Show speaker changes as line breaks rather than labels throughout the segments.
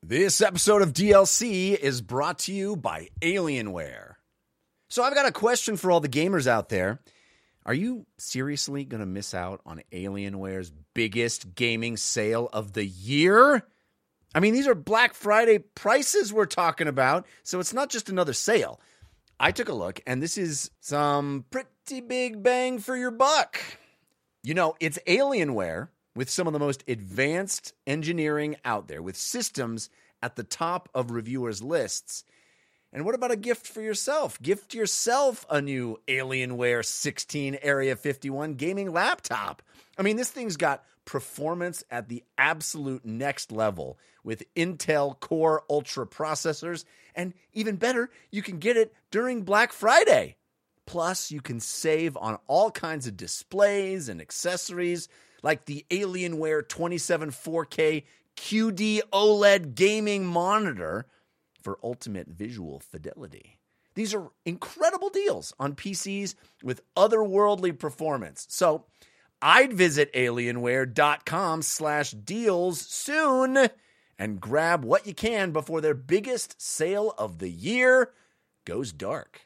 This episode of DLC is brought to you by Alienware. So I've got a question for all the gamers out there. Are you seriously going to miss out on Alienware's biggest gaming sale of the year? I mean, these are Black Friday prices we're talking about, so it's not just another sale. I took a look, and this is some pretty big bang for your buck. You know, it's Alienware with some of the most advanced engineering out there, with systems at the top of reviewers' lists. And what about a gift for yourself? Gift yourself a new Alienware 16 Area 51 gaming laptop. I mean, this thing's got performance at the absolute next level with Intel Core Ultra processors. And even better, you can get it during Black Friday. Plus, you can save on all kinds of displays and accessories like the Alienware 27 4K QD OLED gaming monitor for ultimate visual fidelity. These are incredible deals on PCs with otherworldly performance. So I'd visit alienware.com/deals soon and grab what you can before their biggest sale of the year goes dark.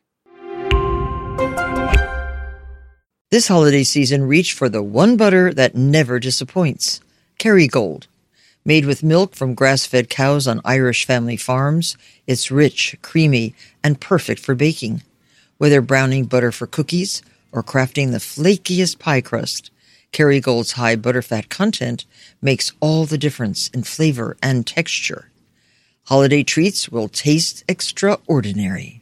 This holiday season, reach for the one butter that never disappoints. Kerrygold. Made with milk from grass-fed cows on Irish family farms, it's rich, creamy, and perfect for baking. Whether browning butter for cookies or crafting the flakiest pie crust, Kerrygold's high butterfat content makes all the difference in flavor and texture. Holiday treats will taste extraordinary.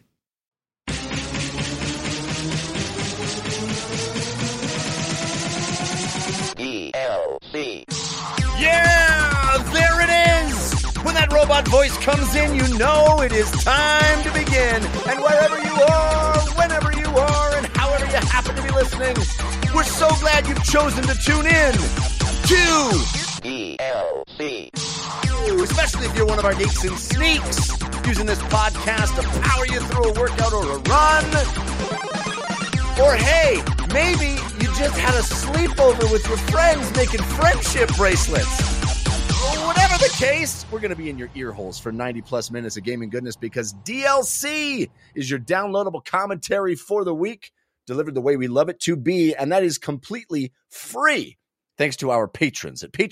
DLC.
Yeah, there it is. When that robot voice comes in, you know it is time to begin. And wherever you are, whenever you are, and however you happen to be listening, we're so glad you've chosen to tune in to
DLC.
Especially if you're one of our geeks and sneaks, using this podcast to power you through a workout or a run. Or hey, maybe you just had a sleepover with your friends making friendship bracelets. Whatever the case, we're going to be in your ear holes for 90 plus minutes of gaming goodness because DLC is your downloadable commentary for the week, delivered the way we love it to be, and that is completely free thanks to our patrons at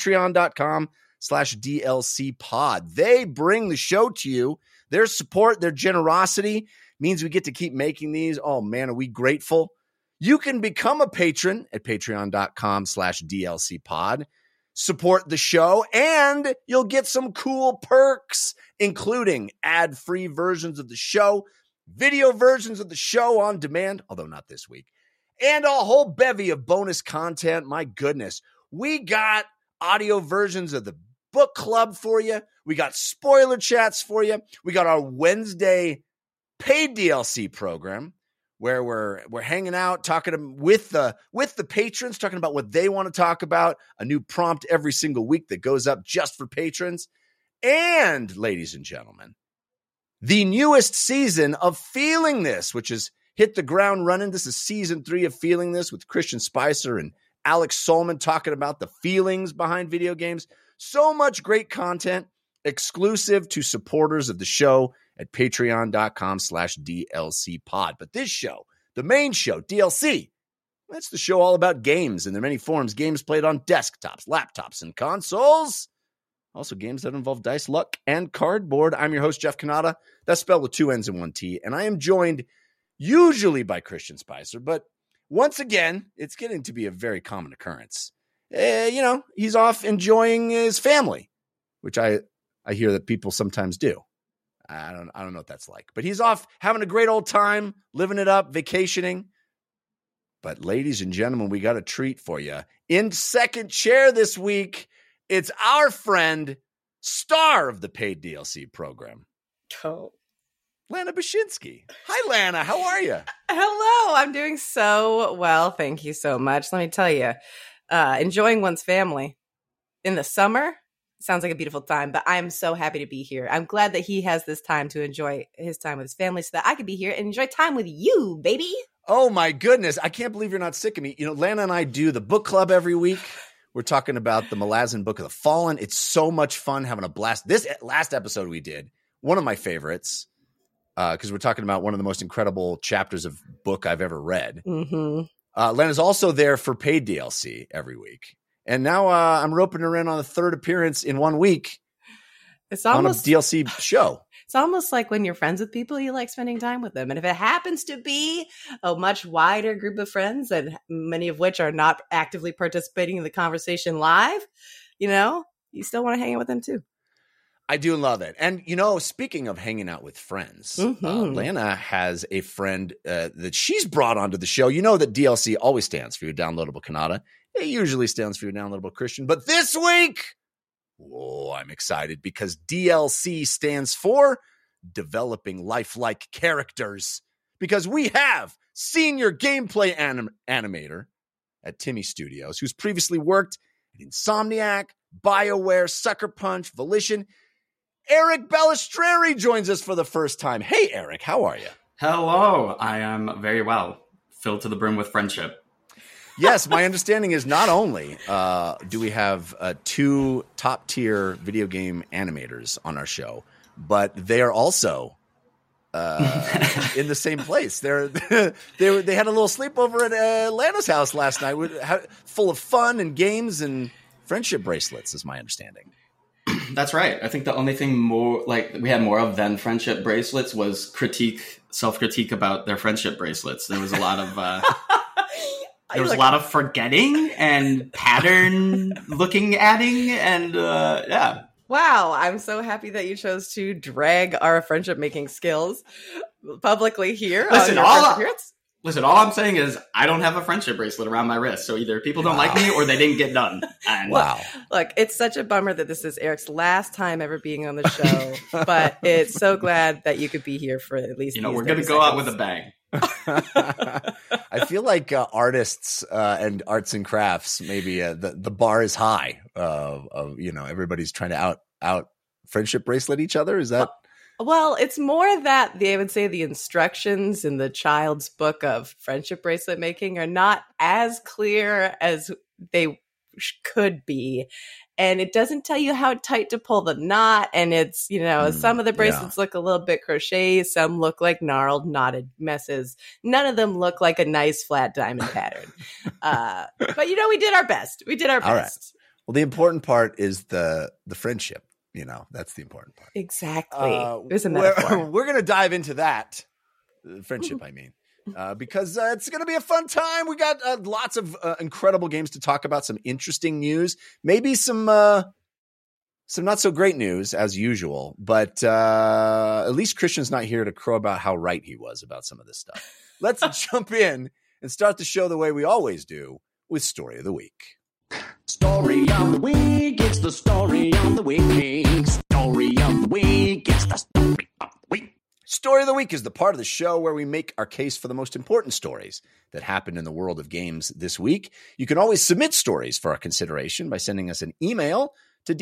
patreon.com/DLC pod. They bring the show to you. Their support, their generosity means we get to keep making these. Oh man, are we grateful? You can become a patron at patreon.com/DLC pod. Support the show, and you'll get some cool perks, including ad-free versions of the show, video versions of the show on demand, although not this week, and a whole bevy of bonus content. My goodness, we got audio versions of the book club for you. We got spoiler chats for you. We got our Wednesday paid DLC program, where we're hanging out, talking with the patrons, talking about what they want to talk about, a new prompt every single week that goes up just for patrons. And, ladies and gentlemen, the newest season of Feeling This, which has hit the ground running. This is season 3 of Feeling This with Christian Spicer and Alex Solman talking about the feelings behind video games. So much great content exclusive to supporters of the show at patreon.com/DLC pod. But this show, the main show, DLC, that's the show all about games in their many forms. Games played on desktops, laptops, and consoles. Also games that involve dice, luck, and cardboard. I'm your host, Jeff Cannata. That's spelled with 2 N's and 1 T. And I am joined usually by Christian Spicer. But once again, it's getting to be a very common occurrence. He's off enjoying his family, which I hear that people sometimes do. I don't know what that's like, but he's off having a great old time, living it up, vacationing. But ladies and gentlemen, we got a treat for you. In second chair this week, it's our friend, star of the paid DLC program, Lana Bashinsky. Hi, Lana. How are you?
Hello. I'm doing so well. Thank you so much. Let me tell you, enjoying one's family in the summer sounds like a beautiful time, but I'm so happy to be here. I'm glad that he has this time to enjoy his time with his family so that I can be here and enjoy time with you, baby.
Oh, my goodness. I can't believe you're not sick of me. You know, Lana and I do the book club every week. We're talking about the Malazan Book of the Fallen. It's so much fun, having a blast. This last episode we did, one of my favorites, because we're talking about one of the most incredible chapters of book I've ever read.
Mm-hmm.
Len is also there for paid DLC every week. And now I'm roping her in on the third appearance in 1 week
It's almost
on a DLC show.
It's almost like when you're friends with people, you like spending time with them. And if it happens to be a much wider group of friends, and many of which are not actively participating in the conversation live, you still want to hang out with them too.
I do love it. And, speaking of hanging out with friends, Lana has a friend that she's brought onto the show. You know that DLC always stands for your downloadable Kanata. It usually stands for your downloadable Christian. But this week, I'm excited because DLC stands for Developing Lifelike Characters. Because we have senior gameplay animator at Timmy Studios, who's previously worked at Insomniac, BioWare, Sucker Punch, Volition. Eric Balistreri joins us for the first time. Hey, Eric, how are you?
Hello, I am very well, filled to the brim with friendship.
Yes, my understanding is not only do we have 2 top-tier video game animators on our show, but they are also in the same place. They had a little sleepover at Lana's house last night, full of fun and games and friendship bracelets, is my understanding.
That's right. I think the only thing more we had more of than friendship bracelets was self-critique about their friendship bracelets. There was a lot of there was a lot of forgetting and pattern looking adding, and yeah.
Wow, I'm so happy that you chose to drag our friendship making skills publicly here.
Listen, all I'm saying is I don't have a friendship bracelet around my wrist, so either people don't like me or they didn't get done. And
wow.
Look, it's such a bummer that this is Eric's last time ever being on the show, but it's so glad that you could be here for at least
we're going to go out with a bang.
I feel like artists and arts and crafts, maybe the bar is high. Everybody's trying to out friendship bracelet each other. Is that?
Well, it's more that I would say the instructions in the child's book of friendship bracelet making are not as clear as they could be. And it doesn't tell you how tight to pull the knot. And it's, some of the bracelets look a little bit crochet. Some look like gnarled, knotted messes. None of them look like a nice flat diamond pattern. But, we did our best. We did our best.
All right. Well, the important part is the friendship. That's the important part.
Exactly. It was a metaphor.
We're going to dive into that. Friendship, I mean. Because it's going to be a fun time. We got lots of incredible games to talk about, some interesting news, maybe some not so great news as usual, but at least Christian's not here to crow about how right he was about some of this stuff. Let's jump in and start the show the way we always do with Story of the Week.
Story of the week, it's the story of the week. Story of the week, it's the story of the week.
Story of the Week is the part of the show where we make our case for the most important stories that happened in the world of games this week. You can always submit stories for our consideration by sending us an email to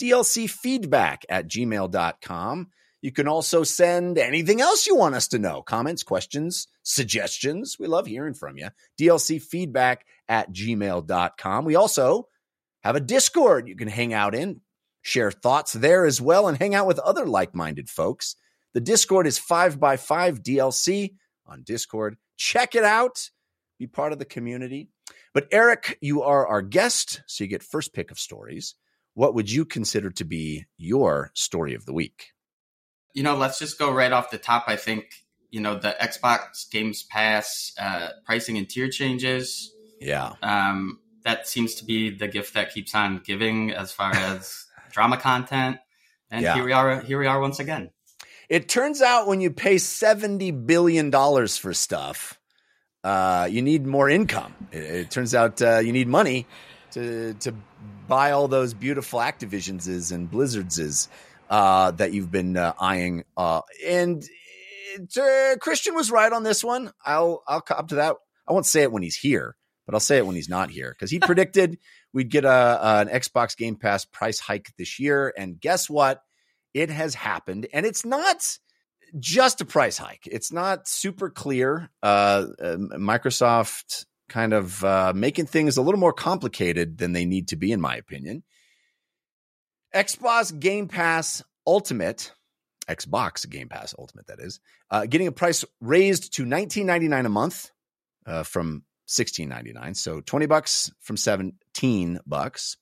dlcfeedback@gmail.com. You can also send anything else you want us to know. Comments, questions, suggestions. We love hearing from you. dlcfeedback@gmail.com. We also have a Discord you can hang out in, share thoughts there as well, and hang out with other like-minded folks. The Discord is 5x5 DLC on Discord. Check it out. Be part of the community. But Eric, you are our guest, so you get first pick of stories. What would you consider to be your story of the week?
Let's just go right off the top. I think, the Xbox Games Pass pricing and tier changes.
Yeah.
That seems to be the gift that keeps on giving as far as drama content. And here we are once again.
It turns out when you pay $70 billion for stuff, you need more income. It turns out you need money to buy all those beautiful Activisions and Blizzards that you've been eyeing. And Christian was right on this one. I'll cop to that. I won't say it when he's here, but I'll say it when he's not here, because he predicted we'd get an Xbox Game Pass price hike this year. And guess what? It has happened. And it's not just a price hike. It's not super clear. Microsoft kind of making things a little more complicated than they need to be, in my opinion. Xbox Game Pass Ultimate, that is, getting a price raised to $19.99 a month from $16.99. So $20 from $17.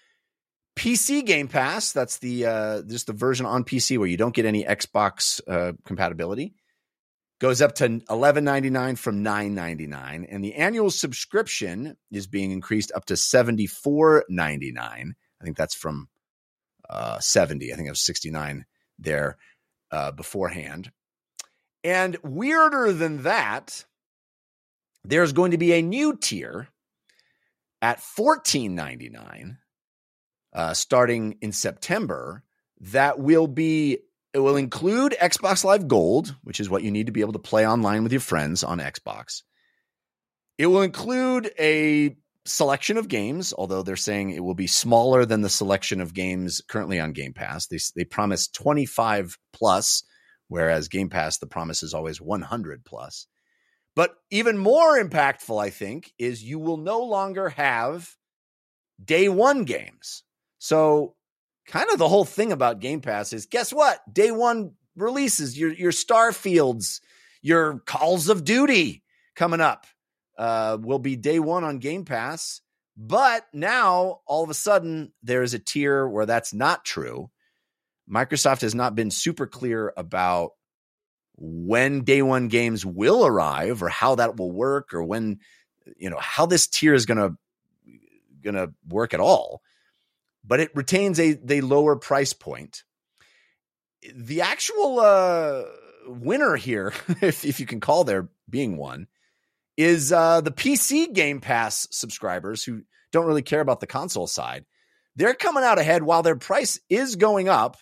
PC Game Pass, that's the just the version on PC where you don't get any Xbox compatibility, goes up to $11.99 from $9.99, and the annual subscription is being increased up to $74.99. I think that's from $70. I think it was $69 there beforehand. And weirder than that, there's going to be a new tier at $14.99 starting in September that will include Xbox Live Gold, which is what you need to be able to play online with your friends on Xbox. It will include a selection of games, although they're saying it will be smaller than the selection of games currently on Game Pass. They promise 25 plus, whereas Game Pass, the promise is always 100 plus. But even more impactful, I think, is you will no longer have day one games. So kind of the whole thing about Game Pass is, guess what? Day one releases, your Starfields, your Calls of Duty coming up will be day one on Game Pass. But now, all of a sudden, there is a tier where that's not true. Microsoft has not been super clear about when day one games will arrive or how that will work or when, how this tier is going to work at all. But it retains a lower price point. The actual winner here, if you can call there being one, is the PC Game Pass subscribers who don't really care about the console side. They're coming out ahead while their price is going up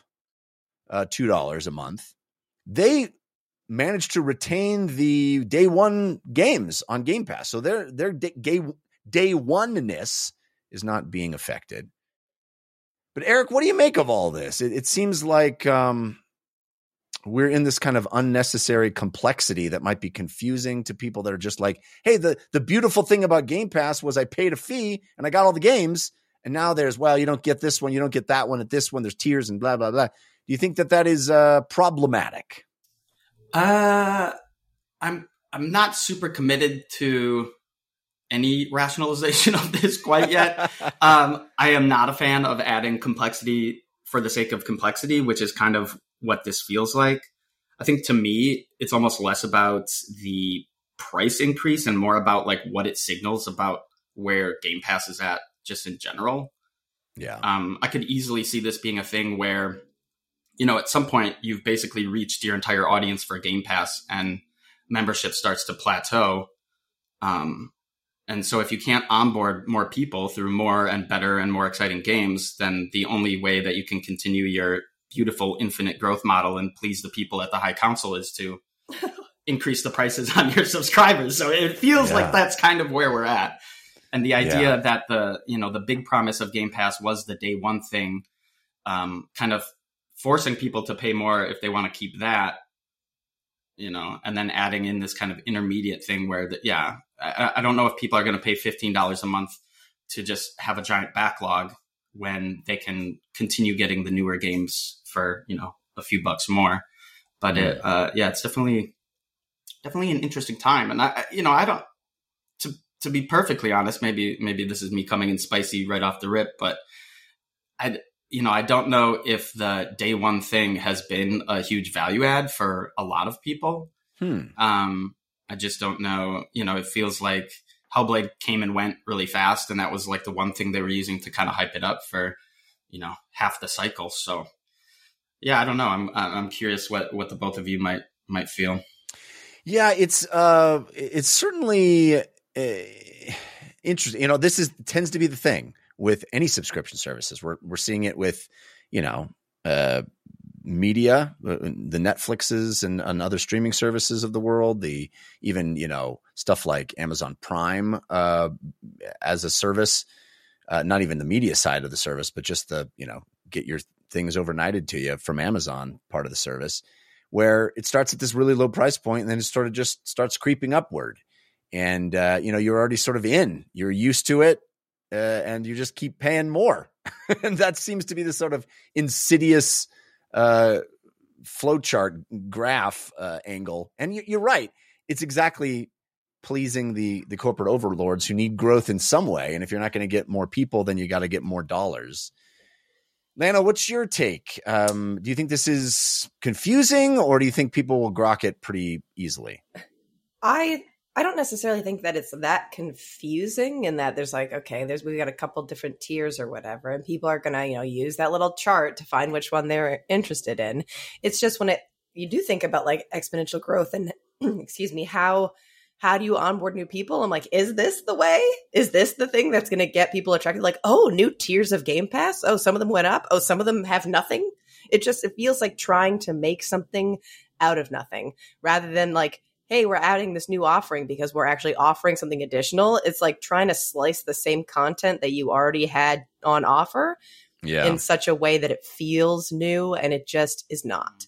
$2 a month. They managed to retain the day one games on Game Pass. So their day one-ness is not being affected. But Eric, what do you make of all this? It seems like we're in this kind of unnecessary complexity that might be confusing to people that are just like, hey, the beautiful thing about Game Pass was I paid a fee and I got all the games. And now there's, you don't get this one, you don't get that one at this one. There's tiers and blah, blah, blah. Do you think that is problematic?
I'm not super committed to any rationalization of this quite yet. I am not a fan of adding complexity for the sake of complexity, which is kind of what this feels like. I think to me, it's almost less about the price increase and more about like what it signals about where Game Pass is at just in general.
Yeah.
I could easily see this being a thing where, at some point you've basically reached your entire audience for Game Pass and membership starts to plateau. And so if you can't onboard more people through more and better and more exciting games, then the only way that you can continue your beautiful infinite growth model and please the people at the High Council is to increase the prices on your subscribers. So it feels like that's kind of where we're at. And the idea that the big promise of Game Pass was the day one thing, kind of forcing people to pay more if they want to keep that, and then adding in this kind of intermediate thing where I don't know if people are going to pay $15 a month to just have a giant backlog when they can continue getting the newer games for, a few bucks more. But it's definitely an interesting time. And I don't, to be perfectly honest, maybe this is me coming in spicy right off the rip, but I don't know if the day one thing has been a huge value add for a lot of people. I just don't know. It feels like Hellblade came and went really fast, and that was like the one thing they were using to kind of hype it up for, half the cycle. So, yeah, I don't know. I'm curious what the both of you might feel.
Yeah, it's certainly interesting. This tends to be the thing with any subscription services. We're seeing it with, media, the Netflixes and other streaming services of the world, even stuff like Amazon Prime as a service, not even the media side of the service, but just the, get your things overnighted to you from Amazon part of the service, where it starts at this really low price point and then it sort of just starts creeping upward. And, you're already sort of you're used to it, and you just keep paying more. And that seems to be the sort of insidious flowchart graph angle. And you're right. It's exactly pleasing the corporate overlords who need growth in some way. And if you're not going to get more people, then you got to get more dollars. Lana, what's your take? Do you think this is confusing, or do you think people will grok it pretty easily?
I don't necessarily think that it's that confusing, in that there's like, okay, we got a couple different tiers or whatever, and people are going to, use that little chart to find which one they're interested in. It's just when you do think about like exponential growth and excuse me, how do you onboard new people? I'm like, is this the way? Is this the thing that's going to get people attracted? Like, oh, new tiers of Game Pass. Oh, some of them went up. Oh, some of them have nothing. It feels like trying to make something out of nothing, rather than like, hey, we're adding this new offering because we're actually offering something additional. It's like trying to slice the same content that you already had on offer in such a way that it feels new, and it just is not.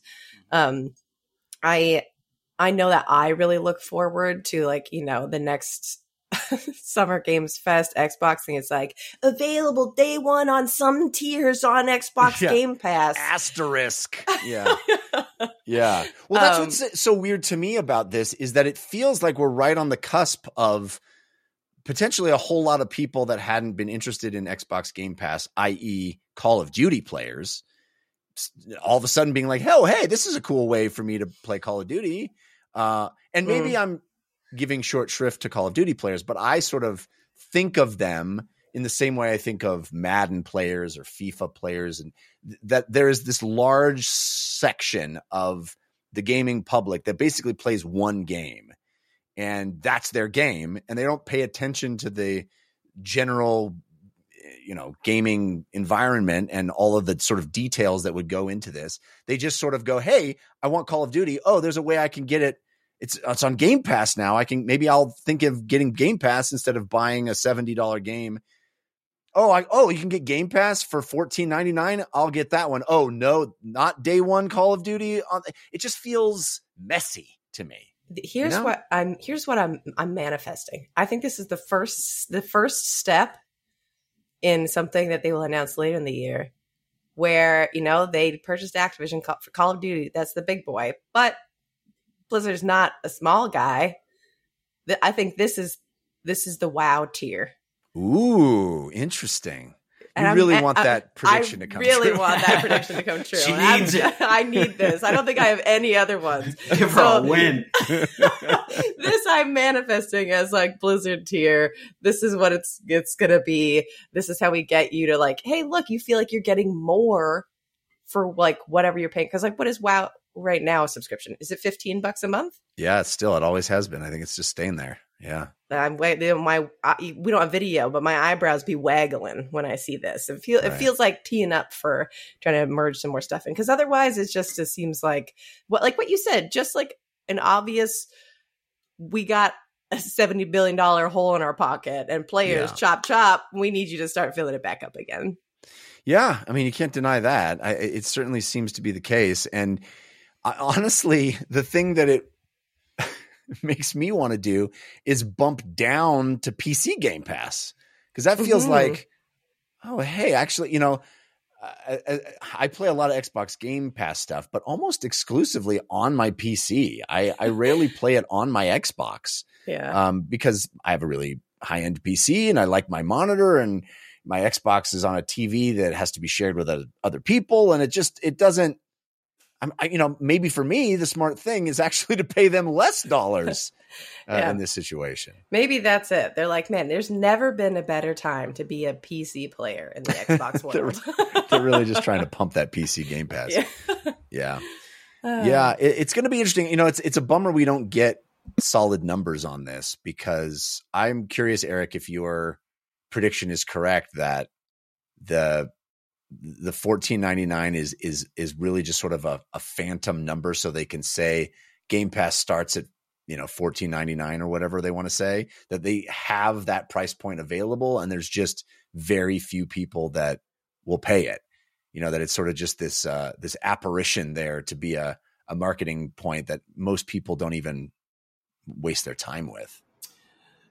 I know that I really look forward to like, the next Summer Games Fest Xbox thing. It's like available day one on some tiers on Xbox Game Pass.
Asterisk. Yeah. Yeah. Well, that's what's so weird to me about this, is that it feels like we're right on the cusp of potentially a whole lot of people that hadn't been interested in Xbox Game Pass, i.e. Call of Duty players, all of a sudden being like, oh, hey, this is a cool way for me to play Call of Duty. And maybe I'm giving short shrift to Call of Duty players, but I sort of think of them in the same way I think of Madden players or FIFA players, and that there is this large section of the gaming public that basically plays one game, and that's their game, and they don't pay attention to the general gaming environment and all of the sort of details that would go into this. They just sort of go, hey, I want Call of Duty. Oh, there's a way I can get it. It's on Game Pass now. I'll think of getting Game Pass instead of buying a $70 game. You can get Game Pass for $14.99. I'll get that one. Oh no, not day one Call of Duty. It just feels messy to me.
Here's what I'm manifesting. I think this is the first step in something that they will announce later in the year, where, they purchased Activision for Call of Duty. That's the big boy. But Blizzard's not a small guy. I think this is the WoW tier.
Ooh, interesting. You really want that prediction to come true.
I really want that prediction to come true.
She needs it.
I need this. I don't think I have any other ones.
Give her a win.
This I'm manifesting as like Blizzard tier. This is what it's going to be. This is how we get you to like, hey, look, you feel like you're getting more for like whatever you're paying. Because like, what is WoW right now a subscription? Is it $15 a month?
Yeah, it always has been. I think it's just staying there. Yeah.
We don't have video, but my eyebrows be waggling when I see this. It feels like teeing up for trying to merge some more stuff in, because otherwise it seems like what you said, just like an obvious, we got a $70 billion hole in our pocket and players chop. We need you to start filling it back up again.
Yeah. I mean, you can't deny that. It certainly seems to be the case. And honestly, the thing that it makes me want to do is bump down to PC Game Pass, because that feels like, oh, hey, actually, I play a lot of Xbox Game Pass stuff, but almost exclusively on my PC. I rarely play it on my Xbox, because I have a really high-end PC and I like my monitor, and my Xbox is on a TV that has to be shared with other people, and it doesn't. Maybe for me, the smart thing is actually to pay them less dollars in this situation.
Maybe that's it. They're like, man, there's never been a better time to be a PC player in the Xbox world.
They're really just trying to pump that PC Game Pass. Yeah. It's going to be interesting. It's a bummer we don't get solid numbers on this, because I'm curious, Eric, if your prediction is correct that the $14.99 is really just sort of a phantom number, so they can say Game Pass starts at $14.99 or whatever they want to say, that they have that price point available, and there's just very few people that will pay it. That it's sort of just this apparition there to be a marketing point that most people don't even waste their time with.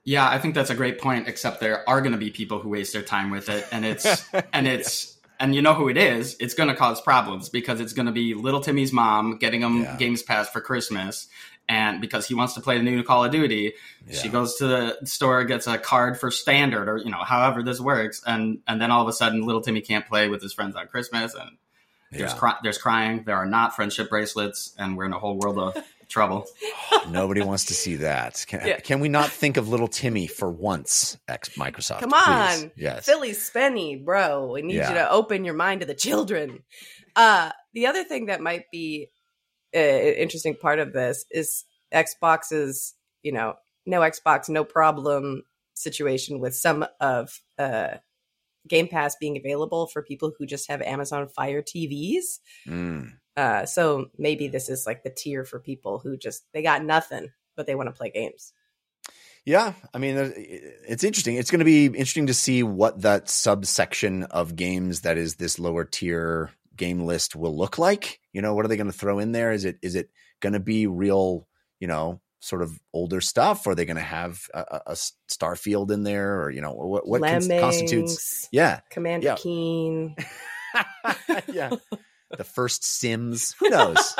Yeah, I think that's a great point, except there are going to be people who waste their time with it. And you know who it is. It's going to cause problems because it's going to be little Timmy's mom getting him Games Pass for Christmas. And because he wants to play the new Call of Duty, she goes to the store, gets a card for standard or, however this works. And then all of a sudden, little Timmy can't play with his friends on Christmas. And there's crying. There are not friendship bracelets. And we're in a whole world of trouble.
Nobody wants to see that. Can we not think of little Timmy for once, Microsoft?
Come on.
Please? Yes.
Philly's spenny, bro. We need you to open your mind to the children. The other thing that might be an interesting part of this is Xbox's, no Xbox, no problem situation with some of Game Pass being available for people who just have Amazon Fire TVs. So maybe this is like the tier for people who they got nothing, but they want to play games.
Yeah. I mean, it's interesting. It's going to be interesting to see what that subsection of games that is this lower tier game list will look like. What are they going to throw in there? Is it going to be real, sort of older stuff? Or are they going to have a Starfield in there? Or, what constitutes? Yeah.
Commander Keen.
Yeah. The first Sims. Who knows?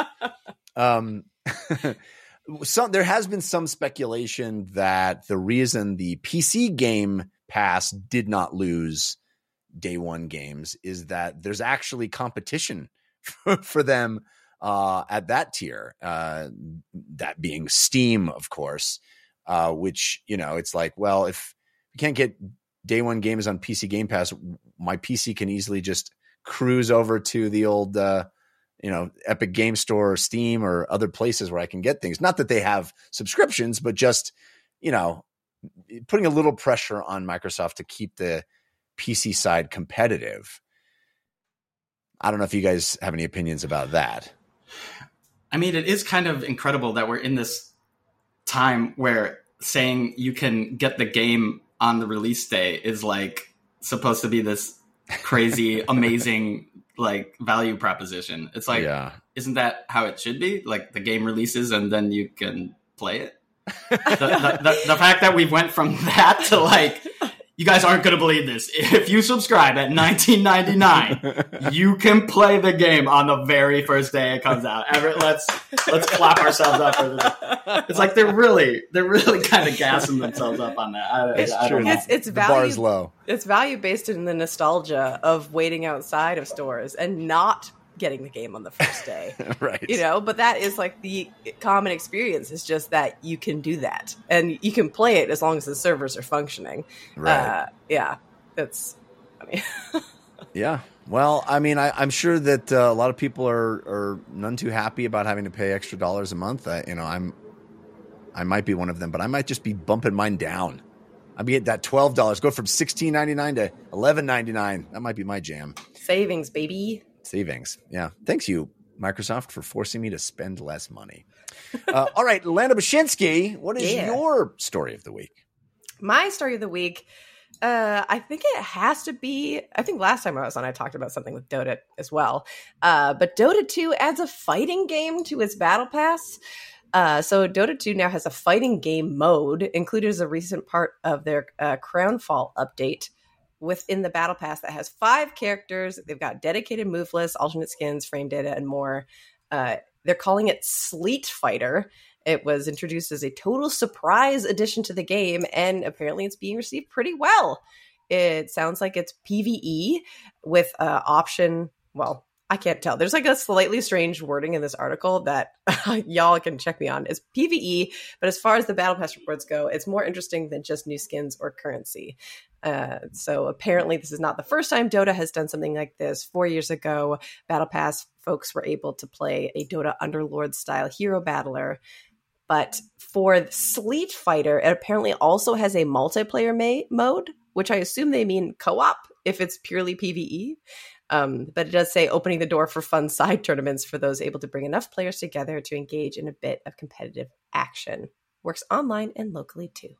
There has been some speculation that the reason the PC Game Pass did not lose day one games is that there's actually competition for them at that tier. That being Steam, of course, which, it's like, well, if you can't get day one games on PC Game Pass, my PC can easily just cruise over to the old, Epic Game Store or Steam or other places where I can get things. Not that they have subscriptions, but just, putting a little pressure on Microsoft to keep the PC side competitive. I don't know if you guys have any opinions about that.
I mean, it is kind of incredible that we're in this time where saying you can get the game on the release day is like supposed to be this crazy, amazing, like value proposition. It's like, Isn't that how it should be? Like the game releases and then you can play it. The fact that we went from that to like, you guys aren't going to believe this. If you subscribe at $19.99, you can play the game on the very first day it comes out. Everett, let's clap ourselves up for this. It's like they're really kind of gassing themselves up on that.
It's true.
It's
the
value,
bar is low.
It's value based in the nostalgia of waiting outside of stores and not getting the game on the first day.
Right.
But that is like the common experience. It's just that you can do that and you can play it as long as the servers are functioning.
Right.
That's funny.
Yeah. Well, I mean, I'm sure that a lot of people are none too happy about having to pay extra dollars a month. I might be one of them, but I might just be bumping mine down. I'd be at that $12, go from $16.99 to $11.99. That might be my jam.
Savings, baby.
Savings. Yeah. Thanks you, Microsoft, for forcing me to spend less money. All right, Lana Bashinsky, what is your story of the week?
My story of the week, I think it has to be, I think last time I was on, I talked about something with Dota as well. But Dota 2 adds a fighting game to its Battle Pass. So Dota 2 now has a fighting game mode, included as a recent part of their Crownfall update within the Battle Pass that has 5 characters. They've got dedicated move lists, alternate skins, frame data, and more. They're calling it Sleet Fighter. It was introduced as a total surprise addition to the game, and apparently it's being received pretty well. It sounds like it's PvE with option, well, I can't tell. There's like a slightly strange wording in this article that y'all can check me on. It's PvE, but as far as the Battle Pass reports go, it's more interesting than just new skins or currency. So apparently this is not the first time Dota has done something like this. 4 years ago, Battle Pass folks were able to play a Dota Underlord style hero battler. But for Sleet Fighter, it apparently also has a multiplayer mode, which I assume they mean co-op if it's purely PvE. But it does say opening the door for fun side tournaments for those able to bring enough players together to engage in a bit of competitive action. Works online and locally too.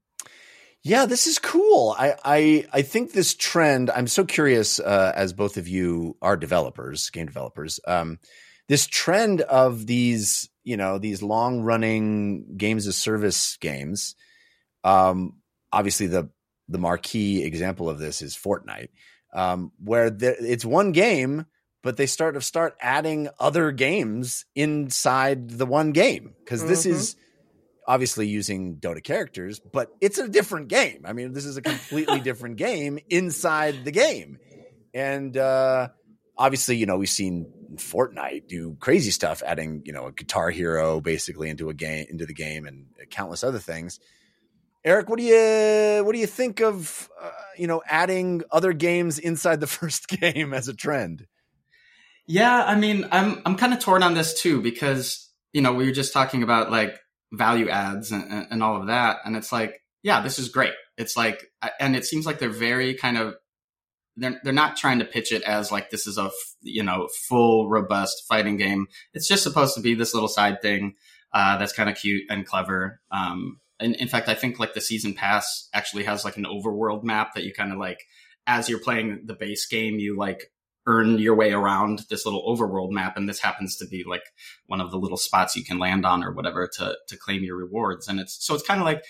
Yeah, this is cool. I think this trend, I'm so curious, as both of you are developers, game developers, this trend of these long running games as service games, Obviously, the marquee example of this is Fortnite, where it's one game, but they start adding other games inside the one game, because this is obviously using Dota characters, but it's a different game. I mean, this is a completely different game inside the game. And obviously, we've seen Fortnite do crazy stuff, adding, a Guitar Hero basically into the game, and countless other things. Eric, what do you think of adding other games inside the first game as a trend?
Yeah, I mean, I'm kind of torn on this too, because we were just talking about like value adds and all of that, and it's like, yeah, this is great. It's like, and it seems like they're very kind of, they're not trying to pitch it as like this is a full robust fighting game. It's just supposed to be this little side thing that's kind of cute and clever. And in fact, I think like the season pass actually has like an overworld map that you kind of like, as you're playing the base game, you like earn your way around this little overworld map. And this happens to be like one of the little spots you can land on or whatever to claim your rewards. And it's kind of like,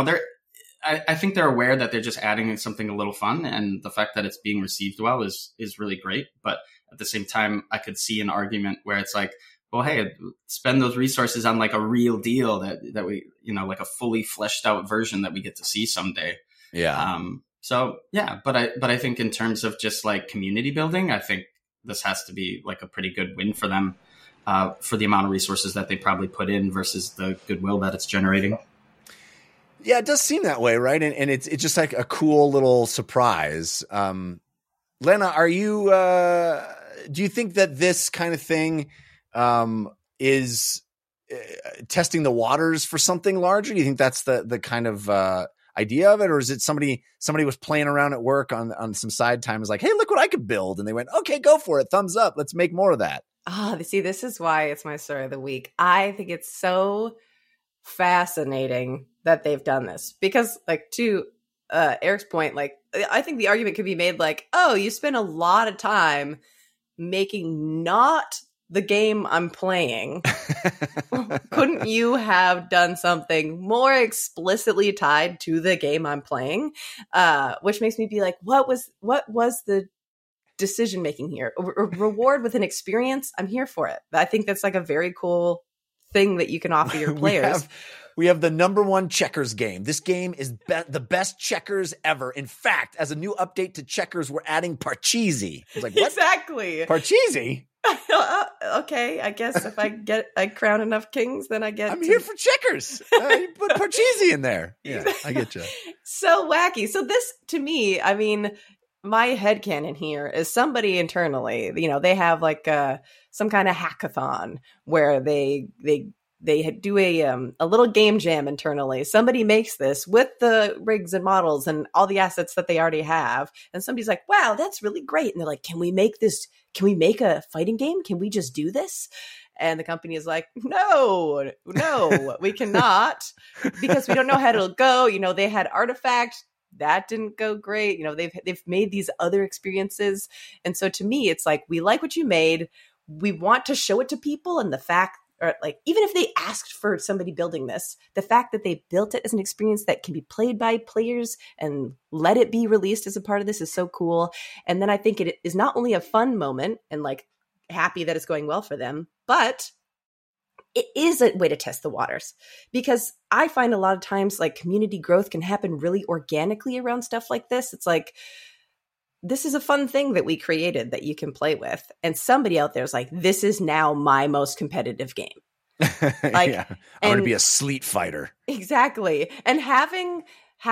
I think they're aware that they're just adding something a little fun, and the fact that it's being received well is really great. But at the same time, I could see an argument where it's like, well, hey, spend those resources on like a real deal that we, like a fully fleshed out version that we get to see someday.
Yeah.
So yeah, but I think in terms of just like community building, I think this has to be like a pretty good win for them, for the amount of resources that they probably put in versus the goodwill that it's generating.
Yeah, it does seem that way, right? And it's just like a cool little surprise. Lena, are you? Do you think that this kind of thing is testing the waters for something larger? Do you think that's the kind of idea of it, or is it somebody was playing around at work on some side time, is like, hey, look what I could build, and they went, okay, go for it, thumbs up, let's make more of that.
See, this is why it's my story of the week. I think it's so fascinating that they've done this, because like to Eric's point, like I think the argument could be made like, oh, you spend a lot of time making not the game I'm playing. Couldn't you have done something more explicitly tied to the game I'm playing? Which makes me be like, what was the decision making here? A reward with an experience? I'm here for it. I think that's like a very cool thing that you can offer your players.
We have the #1 checkers game. This game is the best checkers ever. In fact, as a new update to checkers, we're adding Parcheesi. I was like, what?
Exactly.
Parcheesi?
Okay, I guess if I crown enough kings, then I get.
I'm here for checkers. You put Parcheesi in there. Yeah, I get you.
So wacky. So this, to me, I mean, my headcanon here is somebody internally, they have like some kind of hackathon where they do a little game jam internally. Somebody makes this with the rigs and models and all the assets that they already have. And somebody's like, wow, that's really great. And they're like, can we make a fighting game? Can we just do this? And the company is like, no, we cannot, because we don't know how it'll go. They had Artifact. That didn't go great. They've made these other experiences. And so to me, it's like, we like what you made. We want to show it to people. And the fact, or like, even if they asked for somebody building this, the fact that they built it as an experience that can be played by players and let it be released as a part of this is so cool. And then I think it is not only a fun moment and like happy that it's going well for them, but it is a way to test the waters, because I find a lot of times like community growth can happen really organically around stuff like this. It's like, this is a fun thing that we created that you can play with. And somebody out there is like, this is now my most competitive game. Like,
yeah. I want to be a sleet fighter.
Exactly. And having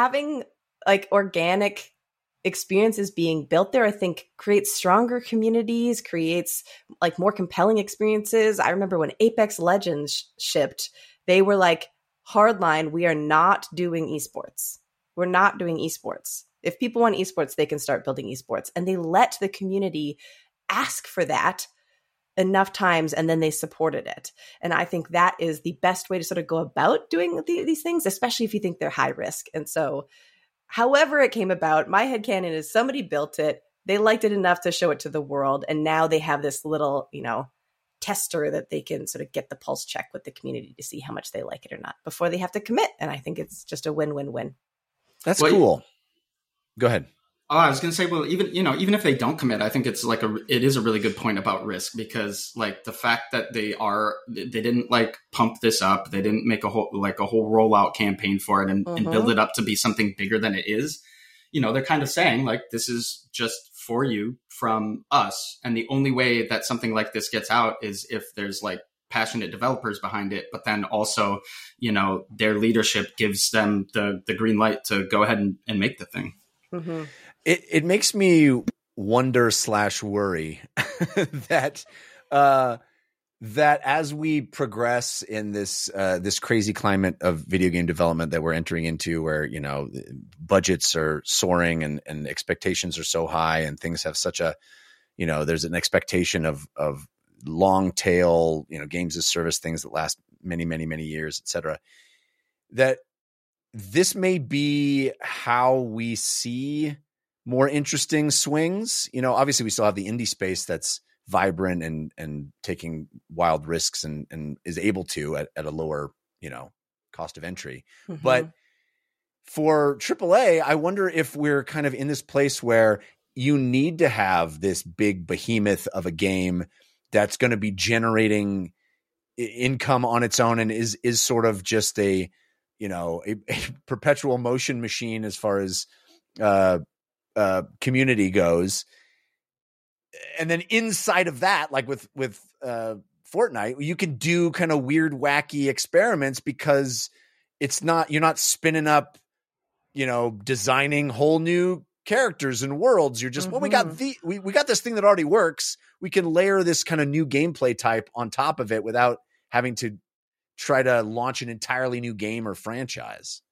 like organic experiences being built there, I think creates stronger communities, creates like more compelling experiences. I remember when Apex Legends shipped, they were like, hardline, we are not doing esports. We're not doing esports. If people want esports, they can start building esports. And they let the community ask for that enough times, and then they supported it. And I think that is the best way to sort of go about doing these things, especially if you think they're high risk. And so however it came about, my headcanon is somebody built it, they liked it enough to show it to the world, and now they have this little, tester that they can sort of get the pulse check with the community to see how much they like it or not before they have to commit. And I think it's just a win-win-win.
That's cool. Go ahead.
Oh, I was going to say, well, even if they don't commit, I think it is a really good point about risk, because like the fact that they didn't like pump this up, they didn't make a whole rollout campaign for it and build it up to be something bigger than it is. They're kind of saying like, this is just for you from us. And the only way that something like this gets out is if there's like passionate developers behind it, but then also, their leadership gives them the green light to go ahead and make the thing.
Mm-hmm.
It makes me wonder/worry that as we progress in this crazy climate of video game development that we're entering into, where budgets are soaring and expectations are so high, and things have such a there's an expectation of long tail games as service, things that last many years, etc. That this may be how we see more interesting swings. Obviously we still have the indie space that's vibrant and taking wild risks and is able to at a lower, cost of entry. Mm-hmm. But for AAA, I wonder if we're kind of in this place where you need to have this big behemoth of a game that's going to be generating income on its own and is sort of just a perpetual motion machine as far as community goes. And then inside of that, like with Fortnite, you can do kind of weird, wacky experiments because you're not spinning up, designing whole new characters and worlds. You're just, we got this thing that already works. We can layer this kind of new gameplay type on top of it without having to try to launch an entirely new game or franchise.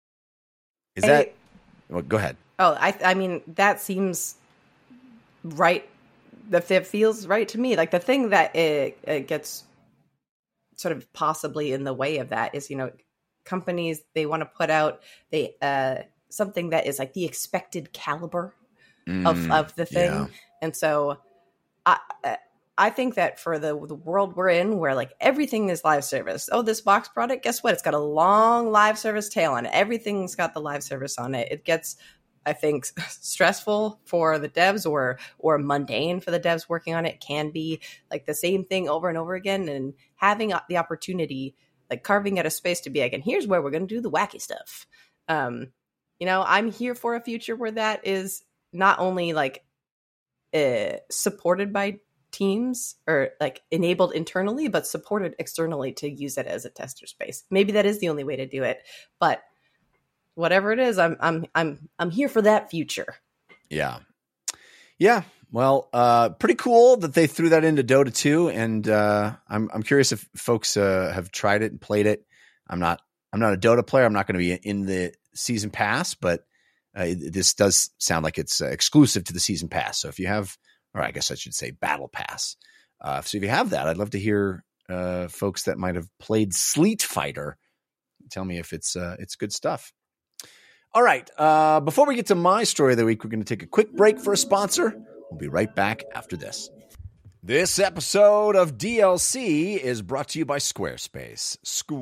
Go ahead.
Oh, I mean, that seems right. That feels right to me. Like the thing that it gets sort of possibly in the way of that is, companies, they want to put out something that is like the expected caliber of the thing. Yeah. And so I think that for the world we're in, where like everything is live service. Oh, this box product, guess what? It's got a long live service tail on it. Everything's got the live service on it. It gets, I think, stressful for the devs or mundane for the devs working on it. Can be like the same thing over and over again, and having the opportunity, like carving out a space to be like, and here's where we're going to do the wacky stuff. I'm here for a future where that is not only like supported by teams or like enabled internally, but supported externally to use it as a tester space. Maybe that is the only way to do it, but whatever it is, I'm here for that future. Yeah.
Well, pretty cool that they threw that into Dota 2, and I'm curious if folks have tried it and played it. I'm not a Dota player. I'm not going to be in the season pass, but this does sound like it's exclusive to the season pass. So if you have, or I guess I should say battle pass. So if you have that, I'd love to hear folks that might have played Sleet Fighter tell me if it's good stuff. All right. Before we get to my story of the week, we're going to take a quick break for a sponsor. We'll be right back after this. This episode of DLC is brought to you by Squarespace.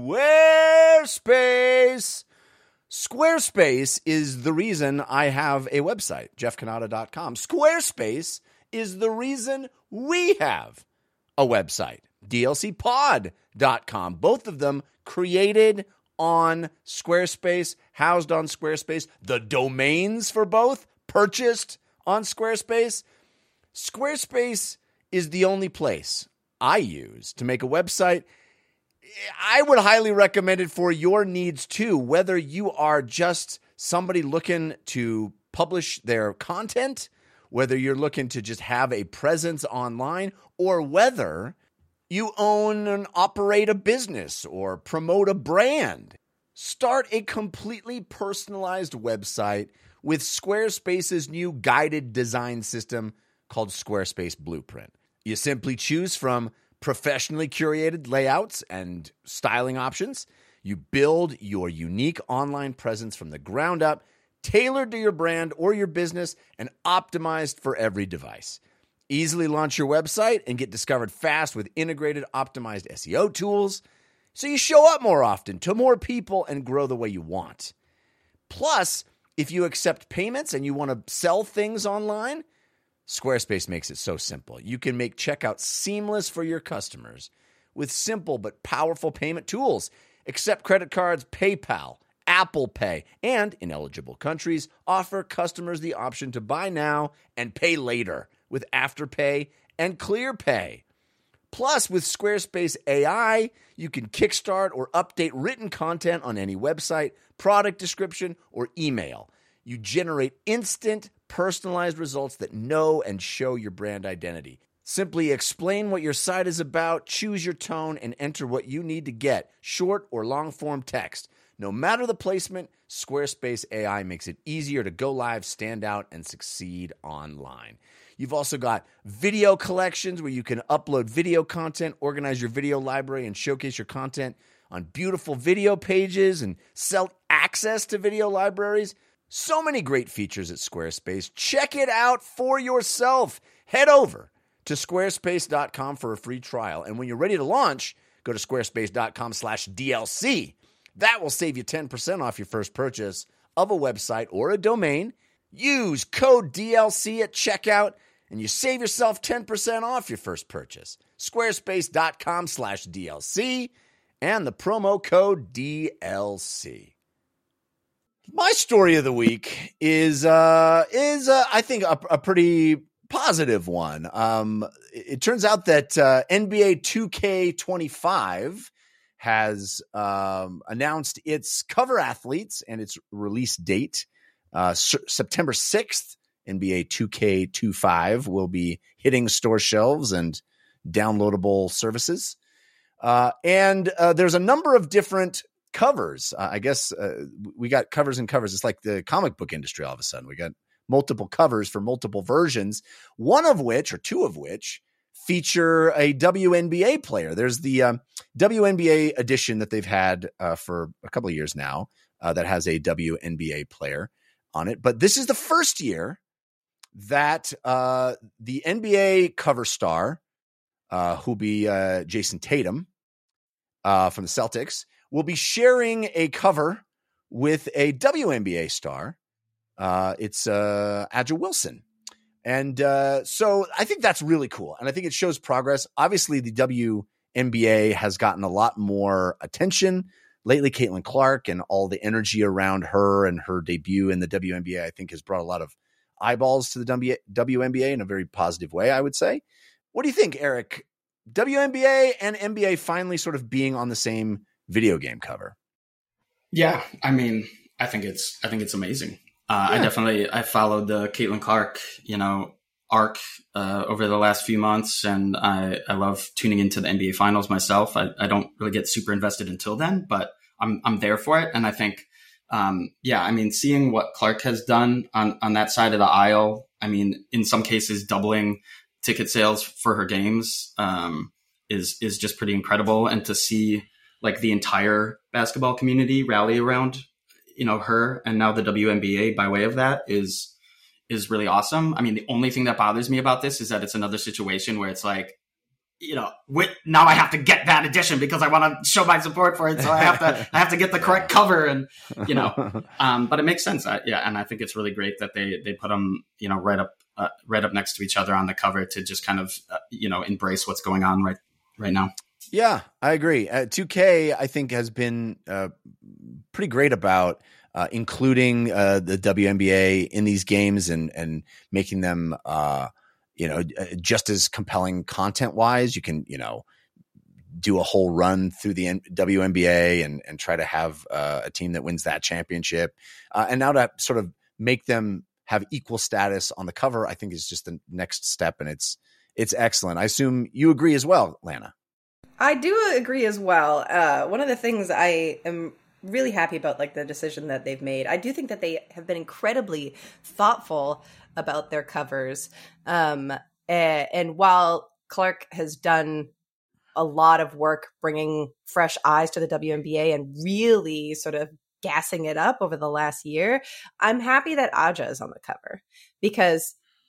Squarespace is the reason I have a website, jeffcanada.com. Squarespace is the reason we have a website, dlcpod.com. Both of them created on Squarespace, housed on Squarespace. The domains for both purchased on Squarespace. Squarespace is the only place I use to make a website. I would highly recommend it for your needs too, whether you are just somebody looking to publish their content, whether you're looking to just have a presence online, or whether you own and operate a business or promote a brand. Start a completely personalized website with Squarespace's new guided design system called Squarespace Blueprint. You simply choose from professionally curated layouts and styling options. You build your unique online presence from the ground up, tailored to your brand or your business, and optimized for every device. Easily launch your website and get discovered fast with integrated, optimized SEO tools so you show up more often to more people and grow the way you want. Plus, if you accept payments and you want to sell things online, Squarespace makes it so simple. You can make checkout seamless for your customers with simple but powerful payment tools. Accept credit cards, PayPal, Apple Pay, and in eligible countries, offer customers the option to buy now and pay later with Afterpay and ClearPay. Plus, with Squarespace AI, you can kickstart or update written content on any website, product description, or email. You generate instant, personalized results that know and show your brand identity. Simply explain what your site is about, choose your tone, and enter what you need to get, short or long-form text. No matter the placement, Squarespace AI makes it easier to go live, stand out, and succeed online. You've also got video collections where you can upload video content, organize your video library, and showcase your content on beautiful video pages and sell access to video libraries. So many great features at Squarespace. Check it out for yourself. Head over to squarespace.com for a free trial. And when you're ready to launch, go to squarespace.com/DLC. That will save you 10% off your first purchase of a website or a domain. Use code DLC at checkout and you save yourself 10% off your first purchase. Squarespace.com/DLC and the promo code DLC. My story of the week is I think a pretty positive one. It turns out that NBA 2K25 has announced its cover athletes and its release date. September 6th, NBA 2K25 will be hitting store shelves and downloadable services. And there's a number of different covers. I guess we got covers and covers. It's like the comic book industry all of a sudden. We got multiple covers for multiple versions, one of which, or two of which, feature a WNBA player. There's the WNBA edition that they've had for a couple of years now that has a WNBA player on it. But this is the first year that the NBA cover star, who'll be Jason Tatum from the Celtics, will be sharing a cover with a WNBA star. It's A'ja Wilson. And so I think that's really cool. And I think it shows progress. Obviously, the WNBA has gotten a lot more attention lately. Caitlin Clark and all the energy around her and her debut in the WNBA, I think, has brought a lot of eyeballs to the WNBA in a very positive way, I would say. What do you think, Eric? WNBA and NBA finally sort of being on the same video game cover.
Yeah, I mean, I think it's amazing. I followed the Caitlin Clark, arc over the last few months, and I love tuning into the NBA Finals myself. I don't really get super invested until then, but I'm there for it, and I think, seeing what Clark has done on that side of the aisle, I mean, in some cases, doubling ticket sales for her games is just pretty incredible, and to see like the entire basketball community rally around her and now the WNBA by way of that is really awesome. I mean, the only thing that bothers me about this is that it's another situation where it's like, now I have to get that edition because I want to show my support for it. So I have to get the correct cover and, but it makes sense. And I think it's really great that they put them, right up next to each other on the cover to just kind of, embrace what's going on right now.
Yeah, I agree. 2K, I think, has been pretty great about including the WNBA in these games and making them, just as compelling content-wise. You can, do a whole run through the WNBA and try to have a team that wins that championship. And now to sort of make them have equal status on the cover, I think is just the next step, and it's excellent. I assume you agree as well, Lana.
I do agree as well. One of the things I am really happy about, like the decision that they've made, I do think that they have been incredibly thoughtful about their covers. And while Clark has done a lot of work bringing fresh eyes to the WNBA and really sort of gassing it up over the last year, I'm happy that A'ja is on the cover because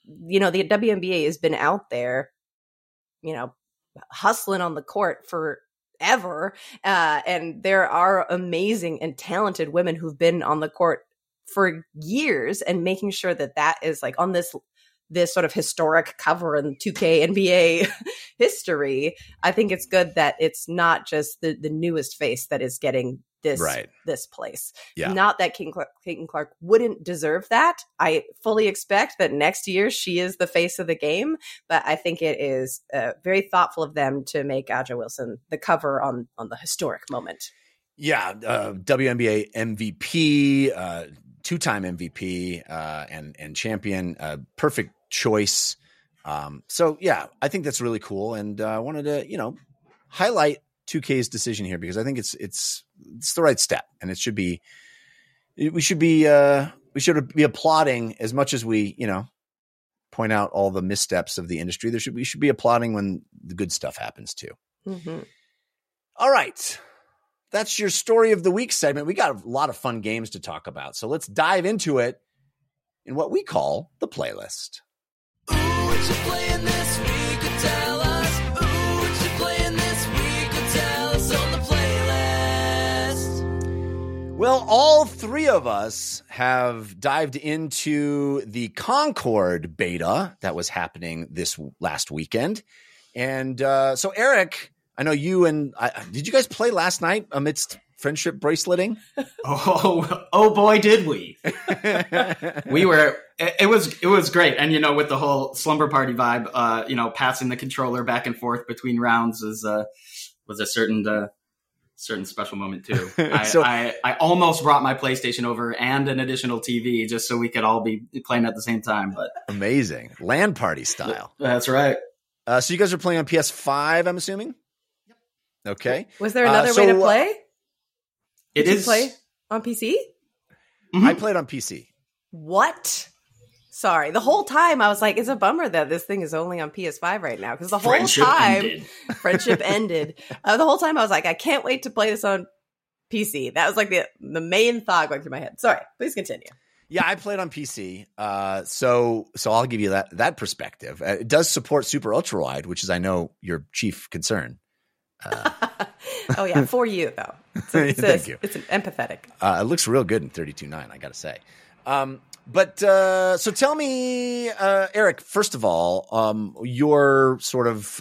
the WNBA has been out there, hustling on the court forever. And there are amazing and talented women who've been on the court for years, and making sure that is like on this sort of historic cover in 2K NBA history. I think it's good that it's not just the newest face that is getting this place.
Yeah.
Not that Caitlin Clark wouldn't deserve that. I fully expect that next year she is the face of the game, but I think it is very thoughtful of them to make Aja Wilson the cover on the historic moment.
Yeah, WNBA MVP, two-time MVP, and champion, perfect choice. So yeah, I think that's really cool, and I wanted to highlight 2K's decision here, because I think it's the right step, and we should be applauding as much as we point out all the missteps of the industry. We should be applauding when the good stuff happens too.
Mm-hmm.
All right. That's your story of the week segment. We got a lot of fun games to talk about. So let's dive into it in what we call the playlist.
Ooh, what you playing this week? Tell us. Ooh, what you playing this week? Tell us on the playlist.
Well, all three of us have dived into the Concord beta that was happening this last weekend. And so Eric, I know you and did you guys play last night amidst friendship braceleting?
Oh boy, did we! We were. It was great, and with the whole slumber party vibe, passing the controller back and forth between rounds was a certain special moment too. I almost brought my PlayStation over and an additional TV just so we could all be playing at the same time. But
amazing LAN party style.
That's right.
So you guys are playing on PS5, I'm assuming. Okay.
Was there another way to play?
Did you
play on PC?
Mm-hmm.
I played on PC.
What? Sorry. The whole time I was like, it's a bummer that this thing is only on PS5 right now. Because the whole time, friendship ended. The whole time I was like, I can't wait to play this on PC. That was like the main thought going through my head. Sorry. Please continue.
Yeah, I played on PC. So I'll give you that perspective. It does support Super Ultra Wide, which is, I know, your chief concern.
Oh yeah, for you though.
Thank you.
It's an empathetic.
It looks real good in 32.9, I got to say. But so tell me, Eric, first of all, your sort of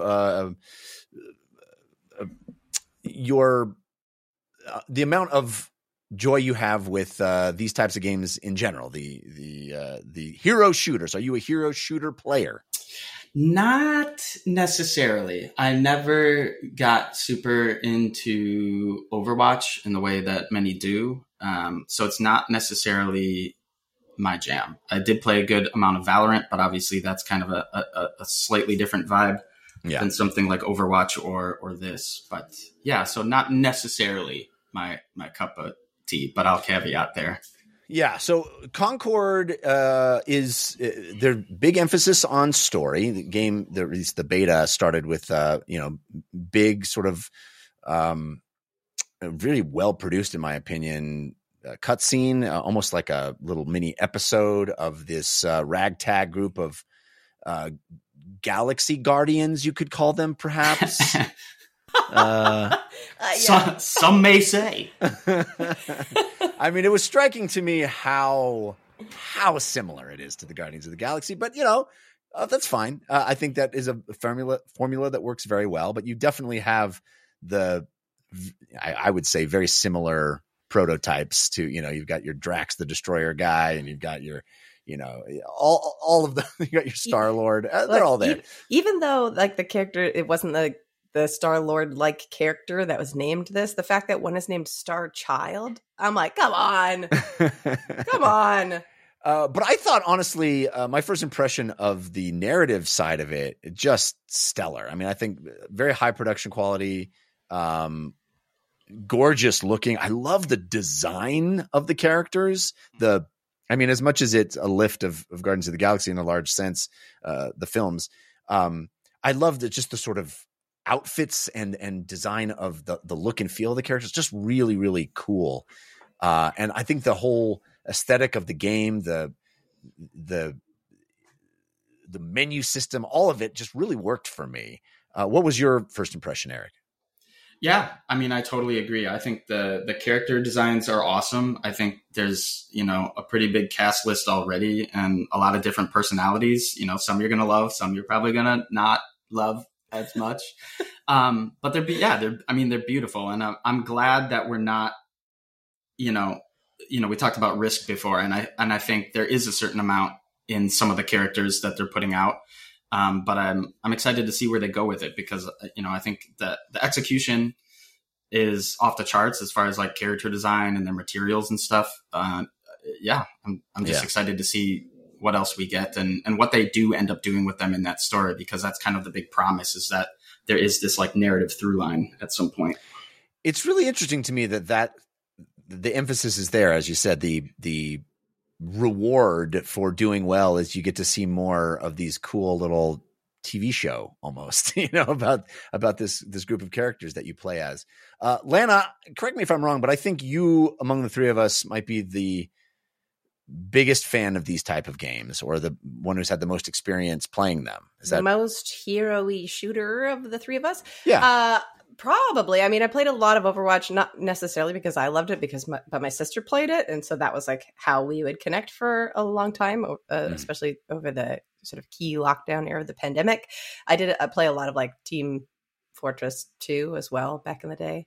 the amount of joy you have with these types of games in general, the hero shooters. Are you a hero shooter player?
Not necessarily. I never got super into Overwatch in the way that many do. So it's not necessarily my jam. I did play a good amount of Valorant, but obviously that's kind of a slightly different vibe than something like Overwatch or this. But yeah, so not necessarily my cup of tea, but I'll caveat there.
Yeah, so Concord is their big emphasis on story. The game, at least the beta, started with big sort of really well produced, in my opinion, cutscene, almost like a little mini episode of this ragtag group of Galaxy Guardians, you could call them, perhaps.
Some may say.
I mean, it was striking to me how similar it is to the Guardians of the Galaxy, but that's fine. I think that is a formula that works very well, but you definitely have I would say, very similar prototypes to, you've got your Drax the Destroyer guy, and you've got your, all of you got your Star-Lord. They're all there.
Even though like the character, it wasn't the Star-Lord like character that was named this, the fact that one is named Star Child, I'm like, come on. Come on.
But I thought, honestly, my first impression of the narrative side of it, just stellar. I mean, I think very high production quality, gorgeous looking. I love the design of the characters. As much as it's a lift of Guardians of the Galaxy in a large sense, the films, I love just the sort of outfits and design of the look and feel of the characters. Just really, really cool. And I think the whole aesthetic of the game, the the menu system, all of it just really worked for me. What was your first impression, Eric?
Yeah, I mean, I totally agree. I think the character designs are awesome. I think there's, a pretty big cast list already and a lot of different personalities. Some you're going to love, some you're probably going to not love as much. But they're beautiful. And I'm glad that we're not, we talked about Risk before, and I think there is a certain amount in some of the characters that they're putting out. But I'm excited to see where they go with it, because, I think that the execution is off the charts as far as like character design and their materials and stuff. I'm just excited to see what else we get and what they do end up doing with them in that story, because that's kind of the big promise, is that there is this like narrative through line at some point.
It's really interesting to me that the emphasis is there. As you said, the reward for doing well is you get to see more of these cool little TV show almost, about this group of characters that you play as. Lana, correct me if I'm wrong, but I think you, among the three of us, might be the biggest fan of these type of games, or the one who's had the most experience playing them. Is that
the most hero-y shooter of the three of us?
Yeah.
Probably. I mean, I played a lot of Overwatch, not necessarily because I loved it, but my sister played it, and so that was like how we would connect for a long time, especially over the sort of key lockdown era of the pandemic. I play a lot of like Team Fortress 2 as well back in the day.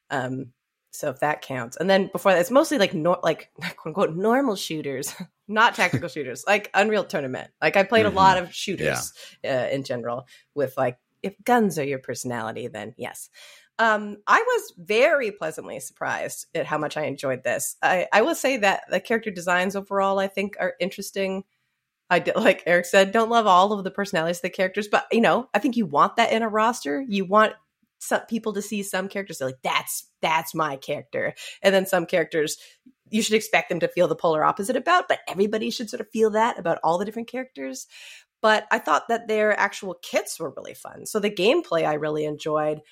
So if that counts. And then before that, it's mostly like quote unquote normal shooters, not tactical shooters, like Unreal Tournament. Like I played a lot of shooters in general, with like, if guns are your personality, then yes. I was very pleasantly surprised at how much I enjoyed this. I will say that the character designs overall, I think, are interesting. Like Eric said, don't love all of the personalities of the characters, but I think you want that in a roster. You want some people to see some characters say like, that's my character. And then some characters you should expect them to feel the polar opposite about, but everybody should sort of feel that about all the different characters. But I thought that their actual kits were really fun. So the gameplay I really enjoyed.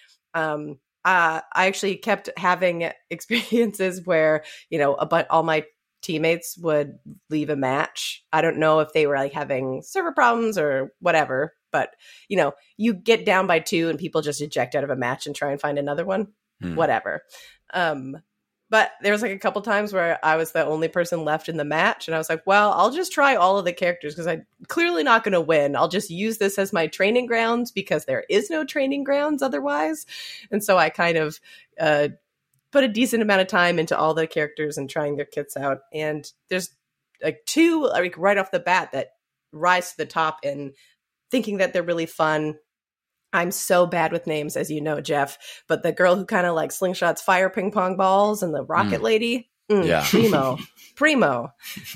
I actually kept having experiences where, all my teammates would leave a match. I don't know if they were like having server problems or whatever, but you get down by 2 and people just eject out of a match and try and find another one, whatever. But there was like a couple times where I was the only person left in the match, and I was like, well, I'll just try all of the characters because I'm clearly not going to win. I'll just use this as my training grounds because there is no training grounds otherwise. And so I kind of put a decent amount of time into all the characters and trying their kits out. And there's like 2 like right off the bat that rise to the top in thinking that they're really fun. I'm so bad with names, as you know, Jeff, but the girl who kind of like slingshots fire ping pong balls and the rocket lady, primo.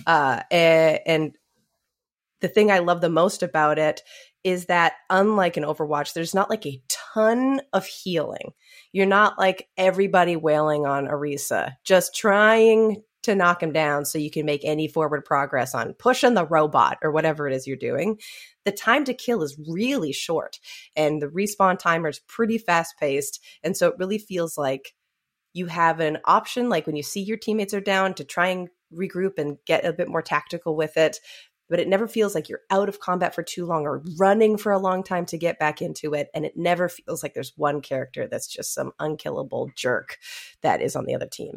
And the thing I love the most about it is that unlike in Overwatch, there's not like a ton of healing. You're not like everybody wailing on Orisa, just trying to knock him down so you can make any forward progress on pushing the robot or whatever it is you're doing. The time to kill is really short and the respawn timer is pretty fast paced. And so it really feels like you have an option, like when you see your teammates are down, to try and regroup and get a bit more tactical with it. But it never feels like you're out of combat for too long or running for a long time to get back into it. And it never feels like there's one character that's just some unkillable jerk that is on the other team.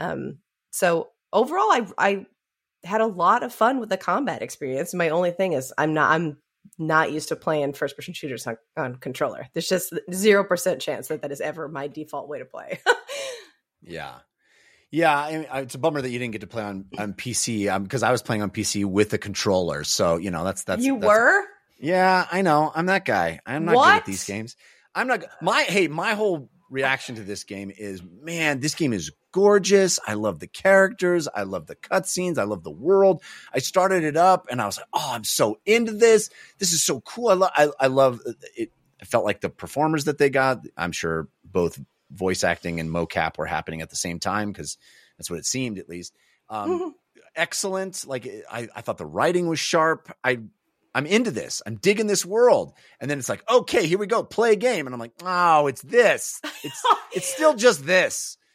So overall, I had a lot of fun with the combat experience. My only thing is I'm not used to playing first-person shooters on controller. There's just 0% chance that is ever my default way to play.
Yeah. I mean, it's a bummer that you didn't get to play on PC because I was playing on PC with a controller. So, that's
were?
Yeah, I know. I'm that guy. I'm not good at these games. I'm not. My whole reaction to this game is, man, this game is gorgeous. I love the characters. I love the cutscenes. I love the world. I started it up and I was like, oh, I'm so into this. This is so cool. I love it. I felt like the performers that they got, I'm sure both voice acting and mocap were happening at the same time because that's what it seemed, at least. Excellent. Like I thought the writing was sharp. I'm into this. I'm digging this world. And then it's like, okay, here we go. Play a game. And I'm like, oh, it's this. It's still just this.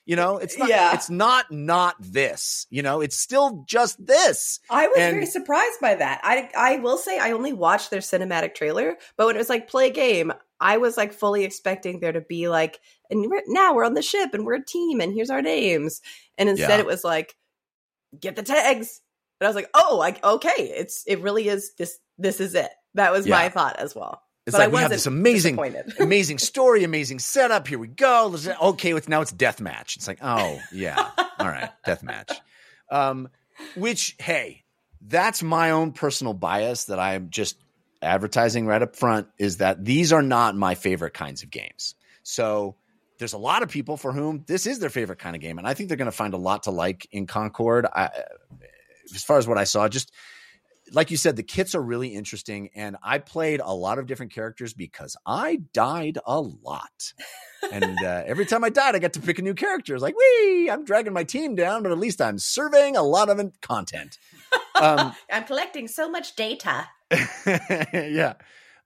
You know, it's not.
Yeah.
It's not this. You know, it's still just this.
I was
And-
very surprised by that. I will say I only watched their cinematic trailer, but when it was like play game, I was like fully expecting there to be like, and now we're on the ship and we're a team and here's our names, and instead
Yeah.
it was like, get the tags, and I was like, oh, like okay, it really is this. This is it. That was my
Yeah.
thought as well.
It's
But
like
I
we have
wasn't
this amazing,
disappointed.
amazing story, amazing setup. Here we go. Okay, now it's deathmatch. It's like, oh yeah, all right, deathmatch. Which, hey, that's my own personal bias that I'm just advertising right up front. Is that these are not my favorite kinds of games. So there's a lot of people for whom this is their favorite kind of game, and I think they're going to find a lot to like in Concord. As far as what I saw, just like you said, the kits are really interesting, and I played a lot of different characters because I died a lot. And every time I died, I got to pick a new character. It's like, wee, I'm dragging my team down, but at least I'm surveying a lot of content.
I'm collecting so much data.
Yeah.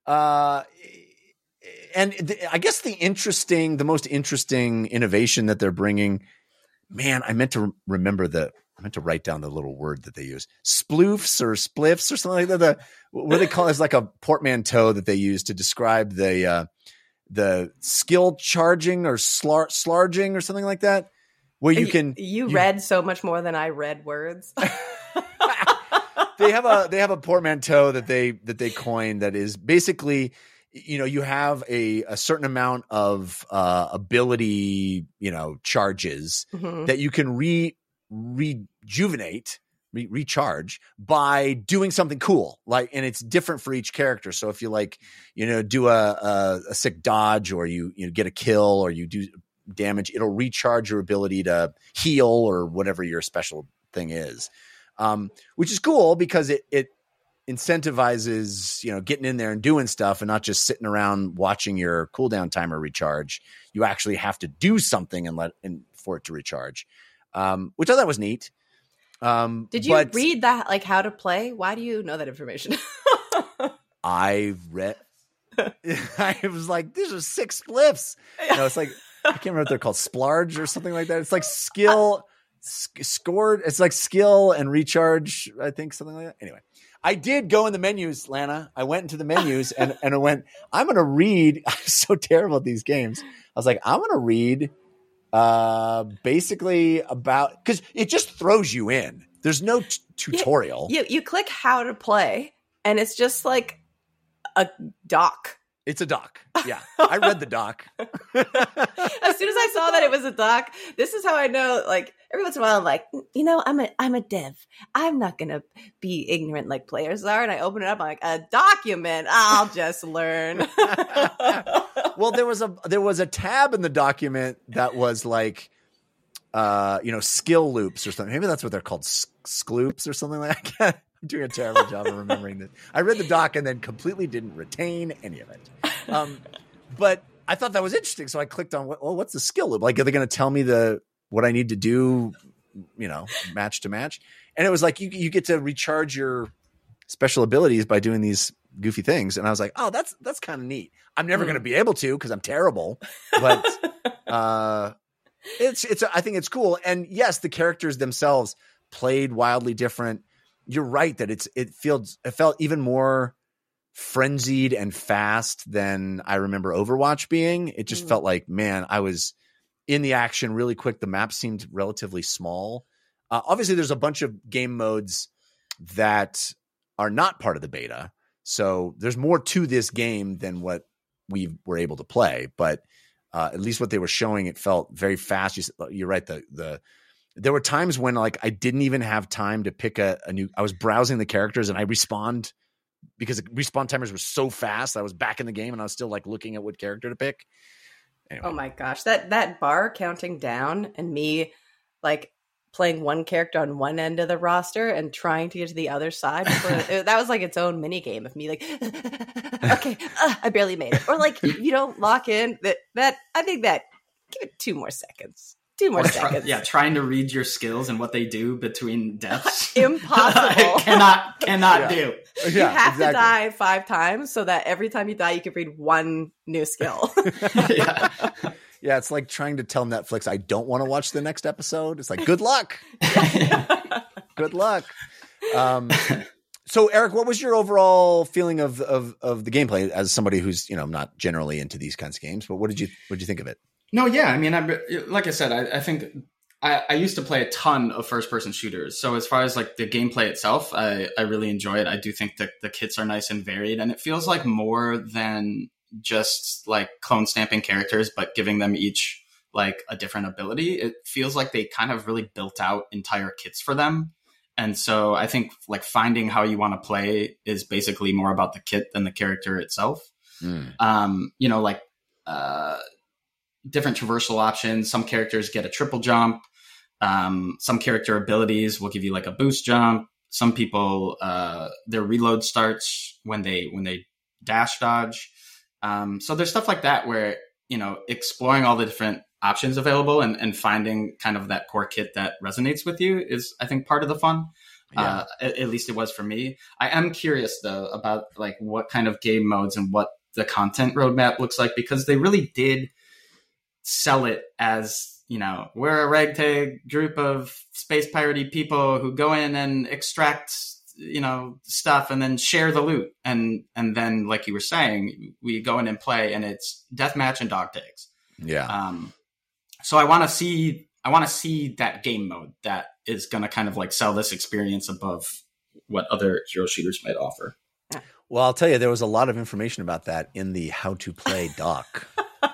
I guess the most interesting innovation that they're bringing, man, I meant to write down the little word that they use. Sploofs or spliffs or something like that. What they call it is like a portmanteau that they use to describe the skill charging or slarging or something like that. Where you
read so much more than I read words.
they have a portmanteau that they coined that is basically, you know, you have a certain amount of ability, you know, charges that you can recharge by doing something cool, like, and it's different for each character. So if you like, you know, do a sick dodge, or you get a kill, or you do damage, it'll recharge your ability to heal or whatever your special thing is, which is cool because it incentivizes, you know, getting in there and doing stuff and not just sitting around watching your cooldown timer recharge. You actually have to do something and for it to recharge. Which I thought was neat.
Did you read that, like how to play? Why do you know that information?
I read. I was like, these are 6 spliffs. No, it's like, I can't remember what they're called, splarge or something like that. It's like skill scored. It's like skill and recharge, I think, something like that. Anyway, I did go in the menus, Lana. I went into the menus and I went, I'm going to read. I'm so terrible at these games. I was like, I'm going to read basically about, because it just throws you in. There's no tutorial.
You click how to play, and it's just like a doc.
It's a doc. Yeah, I read the doc.
As soon as I saw that it was a doc, this is how I know. Like every once in a while, I'm like, you know, I'm a dev. I'm not gonna be ignorant like players are. And I open it up, I'm like, a document. I'll just learn.
Well, there was a tab in the document that was like, you know, skill loops or something. Maybe that's what they're called, skloops or something like that. I'm doing a terrible job of remembering this. I read the doc and then completely didn't retain any of it. But I thought that was interesting, so I clicked on what's the skill loop? Like, are they going to tell me what I need to do, you know, match to match? And it was like you get to recharge your special abilities by doing these goofy things. And I was like, oh, that's kind of neat. I'm never going to be able to because I'm terrible, but it's I think it's cool. And yes, the characters themselves played wildly different. You're right that it felt even more frenzied and fast than I remember Overwatch being. It just felt like, man, I was in the action really quick. The map seemed relatively small. Obviously, there's a bunch of game modes that are not part of the beta, so there's more to this game than what we were able to play. But at least what they were showing, it felt very fast. You're right. There were times when like I didn't even have time to pick a new. I was browsing the characters and I respawned because the respawn timers were so fast. I was back in the game and I was still like looking at what character to pick. Anyway.
Oh my gosh, that bar counting down and me like playing one character on one end of the roster and trying to get to the other side. That was like its own mini game of me like, okay, I barely made it. Or like you don't lock in that. I think that give it 2 more seconds. 2 more seconds.
Trying to read your skills and what they do between deaths.
Impossible.
cannot do.
You have to die 5 times so that every time you die, you can read 1 new skill.
Yeah, it's like trying to tell Netflix I don't want to watch the next episode. It's like, good luck. Good luck. So Eric, what was your overall feeling of the gameplay as somebody who's, not generally into these kinds of games, but what did you think of it?
No, yeah. I mean, like I said, I think I used to play a ton of first person shooters. So as far as like the gameplay itself, I really enjoy it. I do think that the kits are nice and varied, and it feels like more than just like clone stamping characters, but giving them each like a different ability. It feels like they kind of really built out entire kits for them. And so I think like finding how you want to play is basically more about the kit than the character itself. Different traversal options. Some characters get a triple jump. Some character abilities will give you like a boost jump. Some people, their reload starts when they dash dodge. So there's stuff like that where, exploring all the different options available and finding kind of that core kit that resonates with you is, I think, part of the fun. Yeah. At least it was for me. I am curious though about like what kind of game modes and what the content roadmap looks like, because they really did sell it as, we're a ragtag group of space piratey people who go in and extract, stuff and then share the loot. And then, like you were saying, we go in and play and it's deathmatch and dog tags.
Yeah.
So I want to see that game mode that is going to kind of like sell this experience above what other hero shooters might offer.
Well, I'll tell you, there was a lot of information about that in the how to play doc.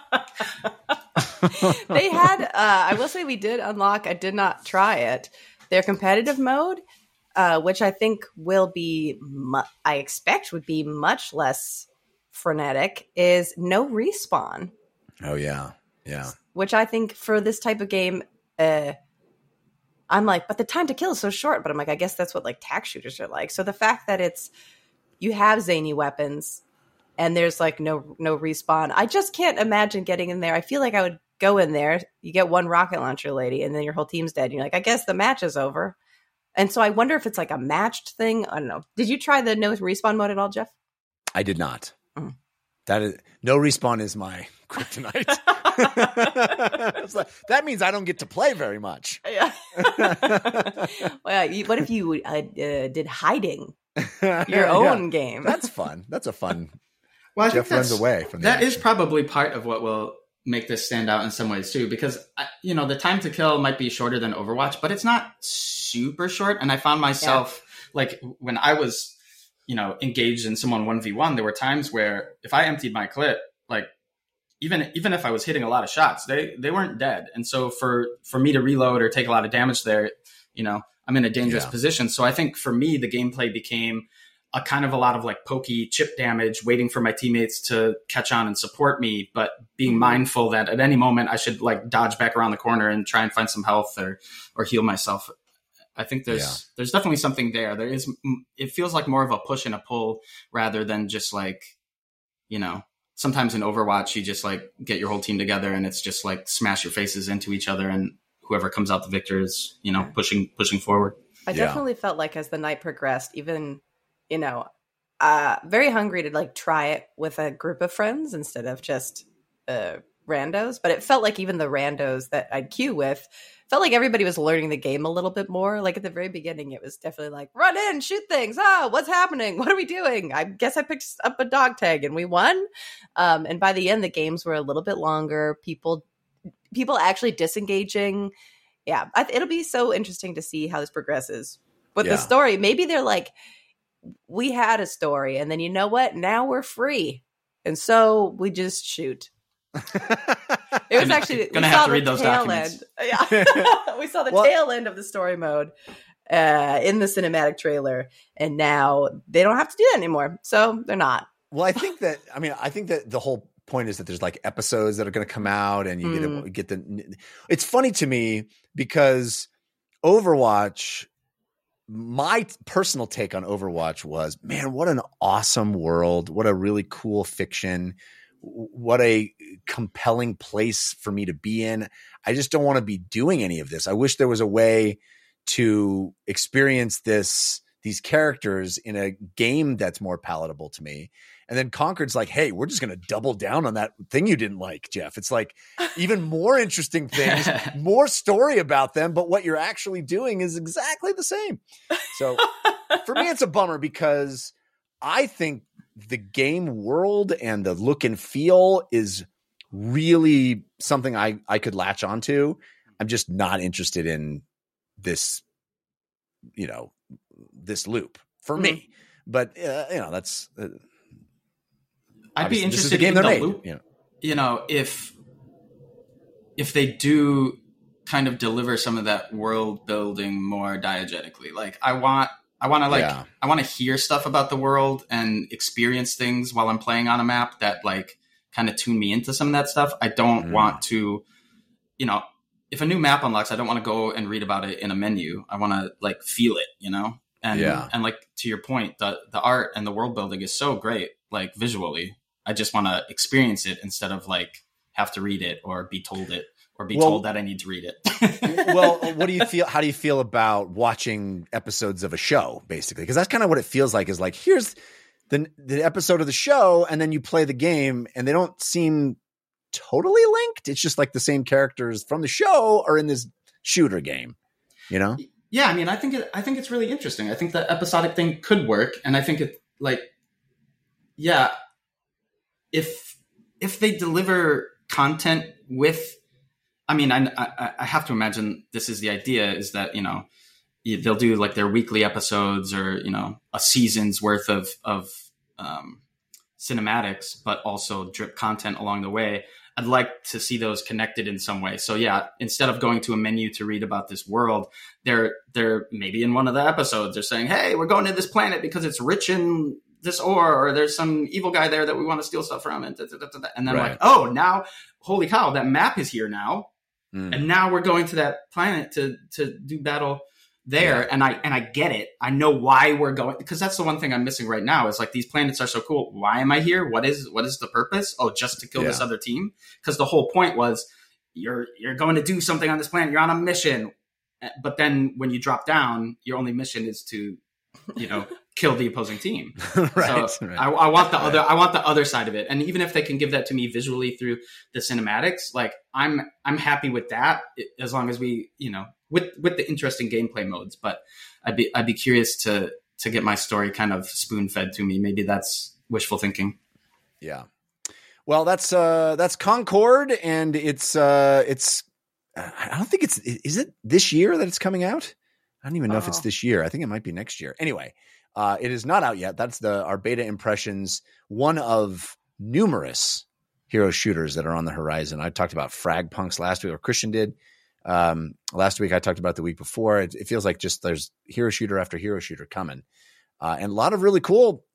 They had, I will say we did unlock, I did not try it, their competitive mode, which I think will be, I expect would be much less frenetic, is no respawn.
Oh, yeah. Yeah.
Which I think for this type of game, I'm like, but the time to kill is so short. But I'm like, I guess that's what like tac shooters are like. So the fact that you have zany weapons and there's like no respawn, I just can't imagine getting in there. I feel like I would go in there, you get one rocket launcher lady, and then your whole team's dead. And you're like, I guess the match is over. And so I wonder if it's like a matched thing. I don't know. Did you try the no respawn mode at all, Jeff?
I did not. That is, no respawn is my kryptonite. That means I don't get to play very much.
Yeah. Well, what if you did hiding your own game?
That's fun. That's a fun.
Well, I
Jeff
think
runs away from
that.
That
is probably part of what will make this stand out in some ways too, because the time to kill might be shorter than Overwatch, but it's not super short. And I found myself like when I was engaged in someone 1v1, there were times where if I emptied my clip, like even if I was hitting a lot of shots, they weren't dead. And so for me to reload or take a lot of damage there, I'm in a dangerous position. So I think for me, the gameplay became a kind of a lot of like pokey chip damage, waiting for my teammates to catch on and support me, but being mindful that at any moment I should like dodge back around the corner and try and find some health or heal myself. I think there's definitely something there. It feels like more of a push and a pull rather than just like, sometimes in Overwatch, you just like get your whole team together and it's just like smash your faces into each other and whoever comes out the victor is, pushing forward.
I definitely felt like as the night progressed, even, very hungry to like try it with a group of friends instead of just randos. But it felt like even the randos that I'd queue with felt like everybody was learning the game a little bit more. Like at the very beginning, it was definitely like, run in, shoot things. What's happening? What are we doing? I guess I picked up a dog tag and we won. And by the end, the games were a little bit longer. People actually disengaging. Yeah, it'll be so interesting to see how this progresses. But the story, maybe they're like, we had a story, and then you know what? Now we're free. And so we just shoot. It was actually
gonna have to read those documents.
Yeah, we saw the tail end of the story mode in the cinematic trailer, and now they don't have to do that anymore. So they're not.
Well, I think that the whole point is that there's like episodes that are going to come out, and you get the. It's funny to me because Overwatch. My personal take on Overwatch was, man, what an awesome world! What a really cool fiction! What a compelling place for me to be in. I just don't want to be doing any of this. I wish there was a way to experience these characters in a game that's more palatable to me. And then Concord's like, hey, we're just going to double down on that thing you didn't like, Jeff. It's like even more interesting things, more story about them, but what you're actually doing is exactly the same. So for me, it's a bummer because I think the game world and the look and feel is really something I could latch onto. I'm just not interested in this, this loop for me. But, that's...
I'd be
this is
interested
the game
in
they're
the
made.
loop, if they do kind of deliver some of that world building more diegetically. Like I want to hear stuff about the world and experience things while I'm playing on a map that like kind of tune me into some of that stuff. I don't want to, if a new map unlocks, I don't want to go and read about it in a menu. I want to like feel it, and like to your point, the art and the world building is so great, like visually. I just want to experience it instead of like have to read it or be told it or be told that I need to read it.
Well, what do you feel? How do you feel about watching episodes of a show, basically? Because that's kind of what it feels like. Is like here's the episode of the show, and then you play the game, and they don't seem totally linked. It's just like the same characters from the show are in this shooter game. Yeah,
I mean, I think it's really interesting. I think the episodic thing could work, and I think it like, yeah. If they deliver content with, I mean, I have to imagine this is the idea is that, they'll do like their weekly episodes or, a season's worth of cinematics, but also drip content along the way. I'd like to see those connected in some way. So yeah, instead of going to a menu to read about this world, they're maybe in one of the episodes, they're saying, hey, we're going to this planet because it's rich in this ore, or there's some evil guy there that we want to steal stuff from. And then like, oh, now, holy cow, that map is here now. And now we're going to that planet to do battle there. Yeah. And I get it. I know why we're going, because that's the one thing I'm missing right now is like, these planets are so cool. Why am I here? What is the purpose? Oh, just to kill this other team. Because the whole point was you're going to do something on this planet. You're on a mission. But then when you drop down, your only mission is to, kill the opposing team.
Right.
So I want the other side of it. And even if they can give that to me visually through the cinematics, like I'm happy with that as long as we, with the interesting gameplay modes. But I'd be curious to get my story kind of spoon fed to me. Maybe that's wishful thinking.
Yeah. Well, that's Concord, and it's I don't think is it this year that it's coming out? I don't even know if it's this year. I think it might be next year. Anyway, it is not out yet. That's our beta impressions, one of numerous hero shooters that are on the horizon. I talked about Frag Punks last week, or Christian did. Last week I talked about the week before. It feels like just there's hero shooter after hero shooter coming. And a lot of really cool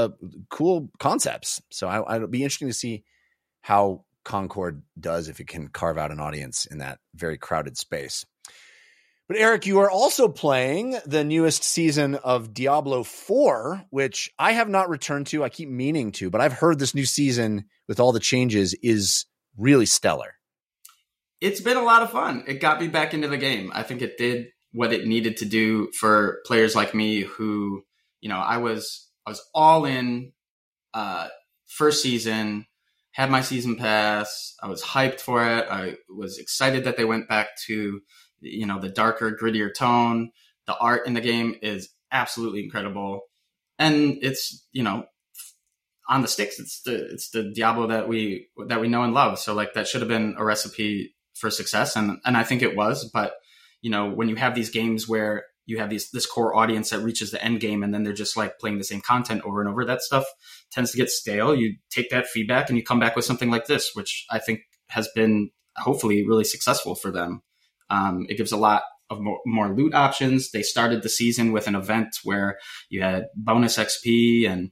concepts. So it'll be interesting to see how Concord does if it can carve out an audience in that very crowded space. But Eric, you are also playing the newest season of Diablo 4, which I have not returned to. I keep meaning to, but I've heard this new season with all the changes is really stellar.
It's been a lot of fun. It got me back into the game. I think it did what it needed to do for players like me who, I was all in first season, had my season pass. I was hyped for it. I was excited that they went back to the darker, grittier tone. The art in the game is absolutely incredible. And it's, on the sticks, it's the Diablo that we know and love. So like that should have been a recipe for success. And I think it was, but when you have these games where you have this core audience that reaches the end game and then they're just like playing the same content over and over, that stuff tends to get stale. You take that feedback and you come back with something like this, which I think has been hopefully really successful for them. It gives a lot of more loot options. They started the season with an event where you had bonus XP and,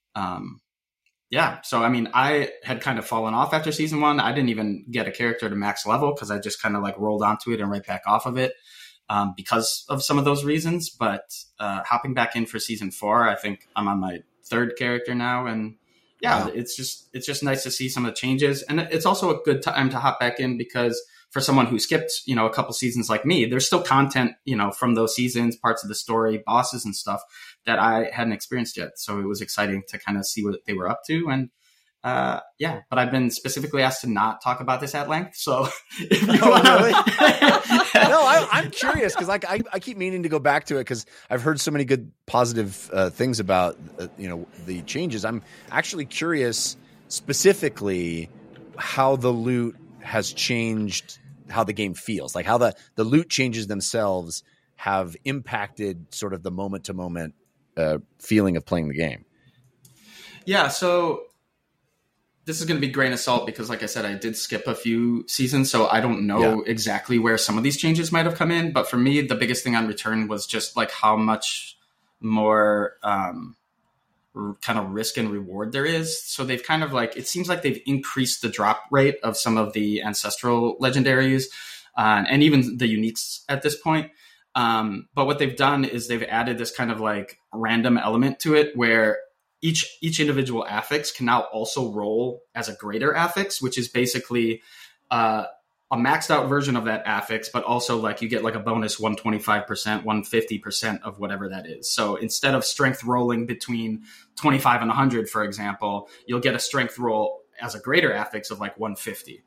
so, I mean, I had kind of fallen off after season 1. I didn't even get a character to max level because I just kind of like rolled onto it and right back off of it because of some of those reasons. But hopping back in for season 4, I think I'm on my 3rd character now. And it's just nice to see some of the changes. And it's also a good time to hop back in because for someone who skipped, a couple seasons like me, there's still content, from those seasons, parts of the story, bosses and stuff that I hadn't experienced yet. So it was exciting to kind of see what they were up to. And but I've been specifically asked to not talk about this at length. So if you
really? No, I'm curious because I keep meaning to go back to it because I've heard so many good positive things about the changes. I'm actually curious specifically how the loot has changed how the game feels, like how the loot changes themselves have impacted sort of the moment to moment feeling of playing the game.
Yeah, so this is going to be grain of salt because, like I said, I did skip a few seasons, so I don't know exactly where some of these changes might have come in. But for me, the biggest thing on Return was just like how much more kind of risk and reward there is. So they've kind of like, it seems like they've increased the drop rate of some of the ancestral legendaries and even the uniques at this point. But what they've done is they've added this kind of like random element to it where each individual affix can now also roll as a greater affix, which is basically a maxed out version of that affix, but also like you get like a bonus 125%, 150% of whatever that is. So instead of strength rolling between 25 and 100, for example, you'll get a strength roll as a greater affix of like 150.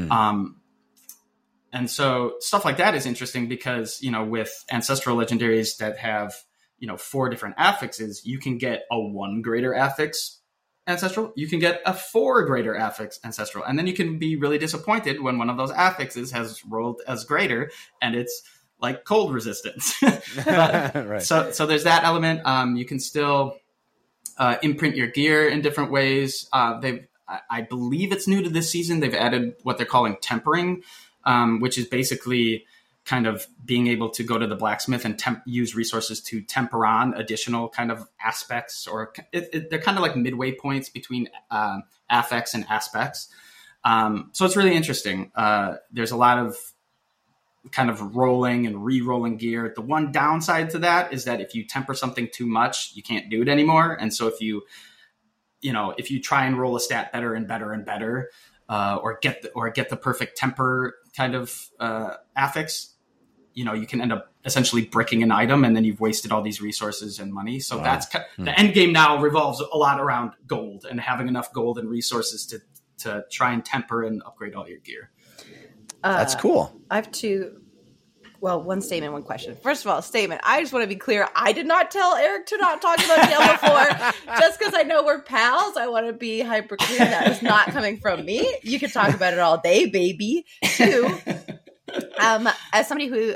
And so stuff like that is interesting because, with ancestral legendaries that have 4 different affixes, you can get a 1 greater affix ancestral, you can get a 4 greater affix ancestral, and then you can be really disappointed when one of those affixes has rolled as greater and it's like cold resistance. Right. So there's that element. You can still imprint your gear in different ways. I believe it's new to this season. They've added what they're calling tempering, which is basically kind of being able to go to the blacksmith and use resources to temper on additional kind of aspects, or they're kind of like midway points between affects and aspects. So it's really interesting. There's a lot of kind of rolling and re-rolling gear. The one downside to that is that if you temper something too much, you can't do it anymore. And so if you try and roll a stat better and better and better, or get the perfect temper kind of affix, you can end up essentially bricking an item and then you've wasted all these resources and money. So that's the end game now revolves a lot around gold and having enough gold and resources to try and temper and upgrade all your gear.
That's cool.
I have one statement, one question. First of all, statement. I just want to be clear. I did not tell Eric to not talk about Diablo 4 just because I know we're pals. I want to be hyper clear. That is not coming from me. You can talk about it all day, baby. 2, as somebody who,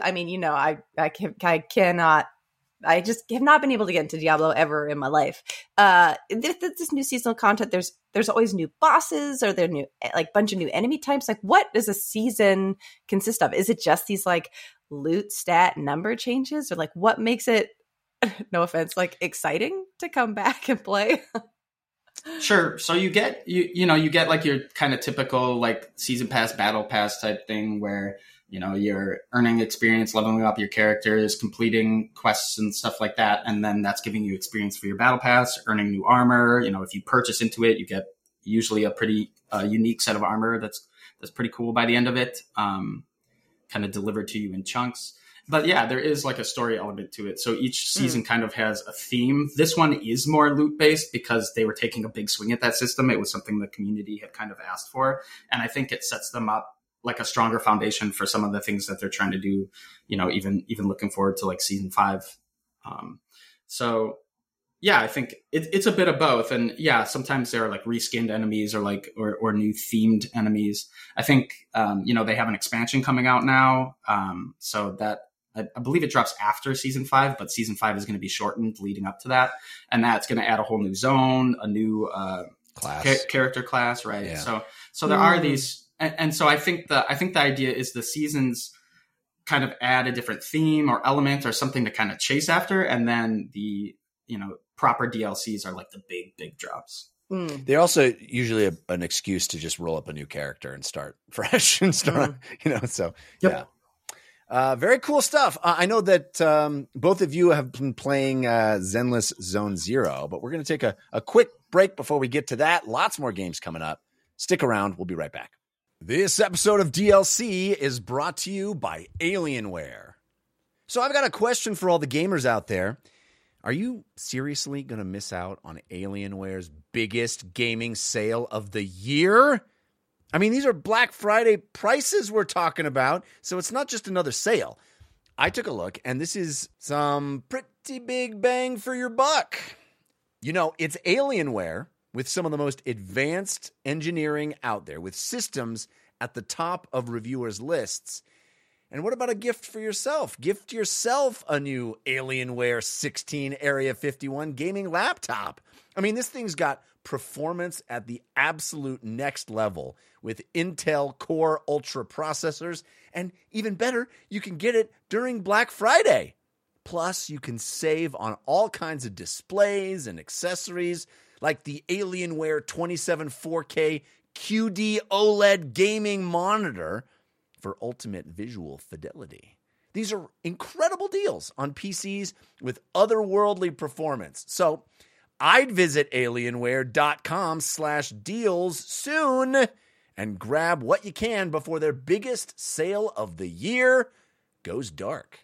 I just have not been able to get into Diablo ever in my life. This new seasonal content, there's always new bosses, or there new bunch of new enemy types. Like, what does a season consist of? Is it just these like loot stat number changes, or like what makes it, no offense, like exciting to come back and play?
Sure. So you get like your kind of typical like season pass, battle pass type thing where you're earning experience, leveling up your characters, completing quests and stuff like that. And then that's giving you experience for your battle pass, earning new armor. If you purchase into it, you get usually a pretty unique set of armor that's pretty cool by the end of it, kind of delivered to you in chunks. But yeah, there is like a story element to it. So each season kind of has a theme. This one is more loot based because they were taking a big swing at that system. It was something the community had kind of asked for. And I think it sets them up like a stronger foundation for some of the things that they're trying to do, even looking forward to like season 5. So yeah, I think it's a bit of both. And yeah, sometimes there are like reskinned enemies or new themed enemies. I think, they have an expansion coming out now. So that I believe it drops after season 5, but season 5 is going to be shortened leading up to that. And that's going to add a whole new zone, a new
class,
character class. Right.
Yeah.
So there are these, and so I think the idea is the seasons kind of add a different theme or element or something to kind of chase after. And then the, proper DLCs are like the big drops.
They're also usually an excuse to just roll up a new character and start fresh and start, so
yep.
Yeah. Very cool stuff. I know that both of you have been playing Zenless Zone Zero, but we're going to take a quick break before we get to that. Lots more games coming up. Stick around. We'll be right back. This episode of DLC is brought to you by Alienware. So I've got a question for all the gamers out there. Are you seriously going to miss out on Alienware's biggest gaming sale of the year? I mean, these are Black Friday prices we're talking about, so it's not just another sale. I took a look, and this is some pretty big bang for your buck. You know, it's Alienware with some of the most advanced engineering out there, with systems at the top of reviewers' lists. And what about a gift for yourself? Gift yourself a new Alienware 16 Area 51 gaming laptop. I mean, this thing's got performance at the absolute next level with Intel Core Ultra processors. And even better, you can get it during Black Friday. Plus, you can save on all kinds of displays and accessories like the Alienware 27 4K QD OLED gaming monitor for ultimate visual fidelity. These are incredible deals on PCs with otherworldly performance. So I'd visit alienware.com/deals soon and grab what you can before their biggest sale of the year goes dark.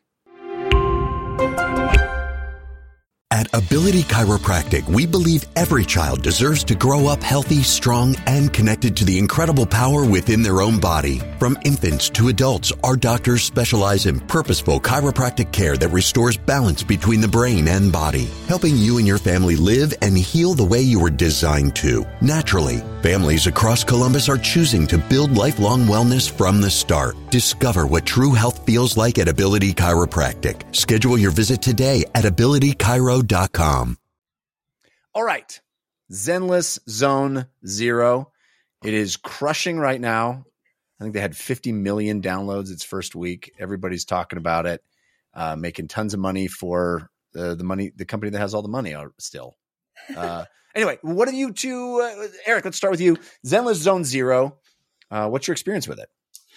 At Ability Chiropractic, we believe every child deserves to grow up healthy, strong, and connected to the incredible power within their own body. From infants to adults, our doctors specialize in purposeful chiropractic care that restores balance between the brain and body, helping you and your family live and heal the way you were designed to, naturally. Families across Columbus are choosing to build lifelong wellness from the start. Discover what true health feels like at Ability Chiropractic. Schedule your visit today at abilitychiro.com.
All right. Zenless Zone Zero. It is crushing right now. I think they had 50 million downloads its first week. Everybody's talking about it, making tons of money for the company that has all the money still. Anyway, what have you two, Eric, let's start with you. Zenless Zone Zero. What's your experience with it?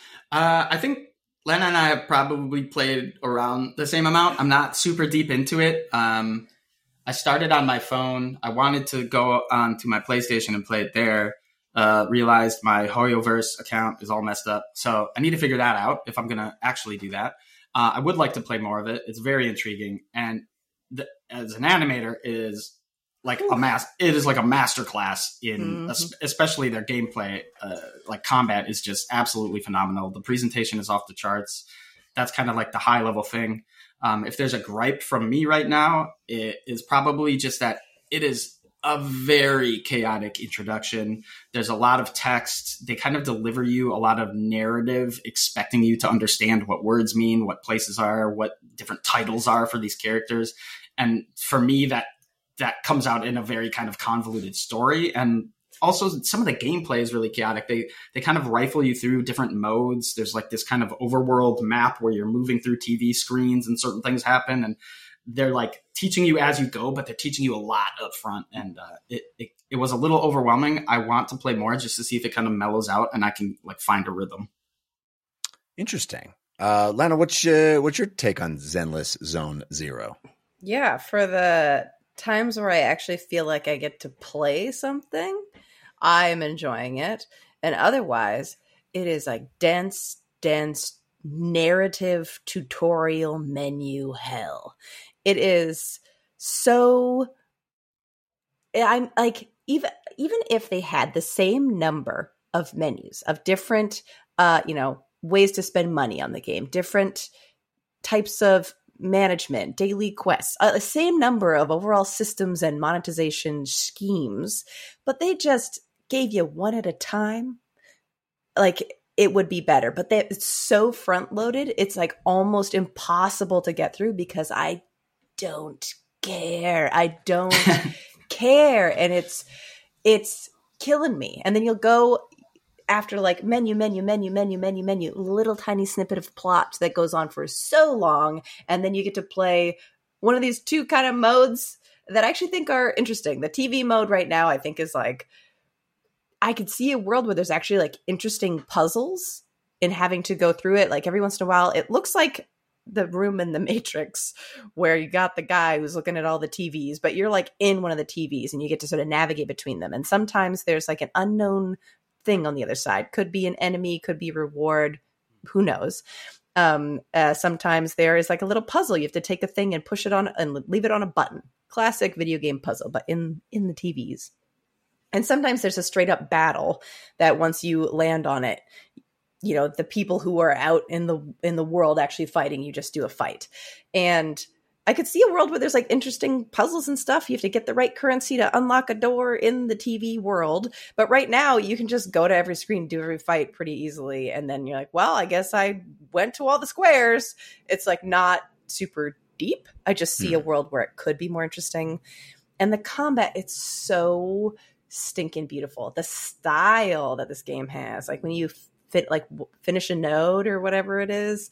I think Len and I have probably played around the same amount. I'm not super deep into it. I started on my phone. I wanted to go on to my PlayStation and play it there. Realized my HoYoverse account is all messed up. So I need to figure that out if I'm going to actually do that. I would like to play more of it. It's very intriguing. And as an animator, it is like a master class in especially their gameplay. Like combat is just absolutely phenomenal. The presentation is off the charts. That's kind of like the high level thing. If there's a gripe from me right now, it is probably just that it is a very chaotic introduction. There's a lot of text. They kind of deliver you a lot of narrative, expecting you to understand what words mean, what places are, what different titles are for these characters. And for me, that comes out in a very kind of convoluted story. And also some of the gameplay is really chaotic. They kind of rifle you through different modes. There's like this kind of overworld map where you're moving through TV screens and certain things happen. And they're like teaching you as you go, but they're teaching you a lot up front. And it was a little overwhelming. I want to play more just to see if it kind of mellows out and I can like find a rhythm.
Interesting. Lana, what's your take on Zenless Zone Zero?
Yeah, for the times where I actually feel like I get to play something, I'm enjoying it. And otherwise, it is like dense narrative tutorial menu hell. It is so, I'm like, even if they had the same number of menus of different ways to spend money on the game, different types of management, daily quests, the same number of overall systems and monetization schemes, but they just gave you one at a time, like it would be better. But it's so front loaded, it's like almost impossible to get through because I don't care. I don't care. And it's killing me. And then you'll go after like menu, little tiny snippet of plot that goes on for so long. And then you get to play one of these two kind of modes that I actually think are interesting. The TV mode right now, I think is like, I could see a world where there's actually like interesting puzzles in having to go through it. Like every once in a while, it looks like the room in the Matrix where you got the guy who's looking at all the TVs, but you're like in one of the TVs and you get to sort of navigate between them. And sometimes there's like an unknown thing on the other side. Could be an enemy, could be reward, who knows. Sometimes there is like a little puzzle. You have to take a thing and push it on and leave it on a button. Classic video game puzzle, but in the TVs. And sometimes there's a straight up battle that once you land on it, you know, the people who are out in the world actually fighting, you just do a fight. And I could see a world where there's like interesting puzzles and stuff. You have to get the right currency to unlock a door in the TV world. But right now you can just go to every screen, do every fight pretty easily. And then you're like, well, I guess I went to all the squares. It's like not super deep. I just see a world where it could be more interesting. And the combat, it's so stinking beautiful. The style that this game has, like when you finish a node or whatever it is,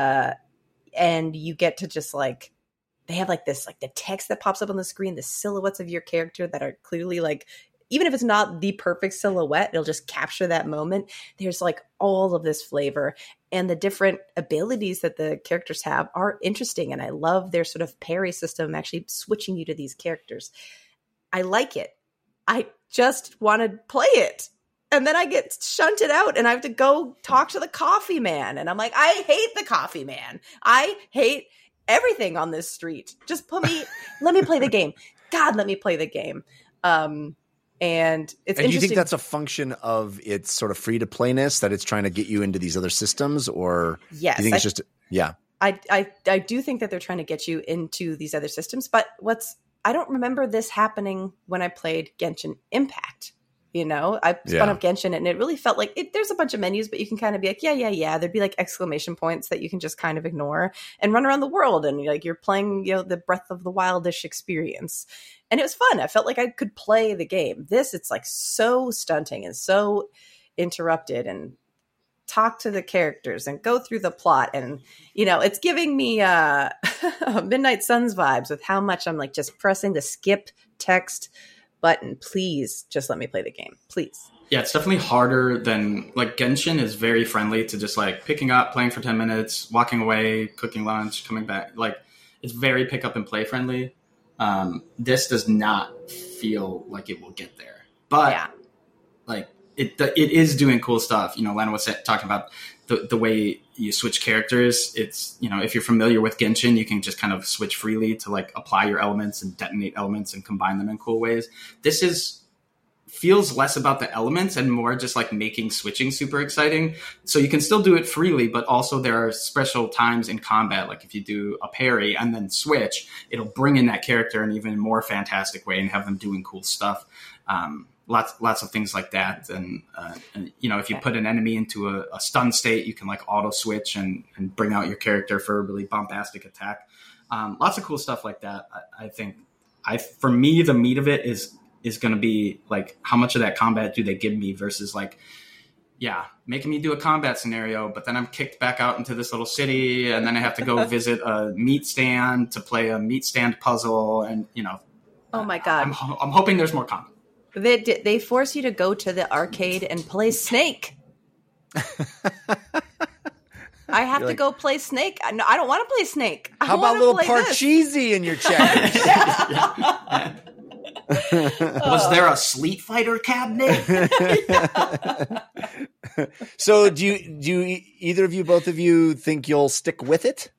and you get to just like, they have like this, like the text that pops up on the screen, the silhouettes of your character that are clearly like, even if it's not the perfect silhouette, it'll just capture that moment. There's like all of this flavor, and the different abilities that the characters have are interesting. And I love their sort of parry system, actually switching you to these characters. I like it. I just want to play it. And then I get shunted out and I have to go talk to the coffee man. And I'm like, I hate the coffee man. I hate everything on this street. Just let me play the game. God, let me play the game. And it's interesting.
Do you think that's a function of its sort of free to playness, that it's trying to get you into these other systems, or
yes,
do you think it's just, yeah.
I do think that they're trying to get you into these other systems, but I don't remember this happening when I played Genshin Impact. You know, I spun up Genshin and it really felt like there's a bunch of menus, but you can kind of be like, yeah. There'd be like exclamation points that you can just kind of ignore and run around the world. And you're playing, you know, the Breath of the Wildish experience. And it was fun. I felt like I could play the game. This, it's like so stunting and so interrupted, and talk to the characters and go through the plot. And, you know, it's giving me Midnight Suns vibes with how much I'm like just pressing the skip text button. Please just let me play the game, please.
Yeah, it's definitely harder than, like, Genshin is very friendly to just like picking up, playing for 10 minutes, walking away, cooking lunch, coming back. Like, it's very pick up and play friendly. This does not feel like it will get there, but like it is doing cool stuff. You know, Lana was talking about the way you switch characters. It's, you know, if you're familiar with Genshin, you can just kind of switch freely to like apply your elements and detonate elements and combine them in cool ways. This feels less about the elements and more just like making switching super exciting. So you can still do it freely, but also there are special times in combat. Like if you do a parry and then switch, it'll bring in that character in an even more fantastic way and have them doing cool stuff. Lots of things like that. And you know, if you put an enemy into a stun state, you can like auto switch and bring out your character for a really bombastic attack. Lots of cool stuff like that. I think for me, the meat of it is going to be like, how much of that combat do they give me versus like, making me do a combat scenario, but then I'm kicked back out into this little city and then I have to go visit a meat stand to play a meat stand puzzle. And, you know,
oh my God,
I'm hoping there's more combat.
They force you to go to the arcade and play Snake. I have to go play Snake. No, I don't want to play Snake.
How about little Parcheesi in your checkers?
Was there a Sleet Fighter cabinet?
So do you either of you, both of you, think you'll stick with it?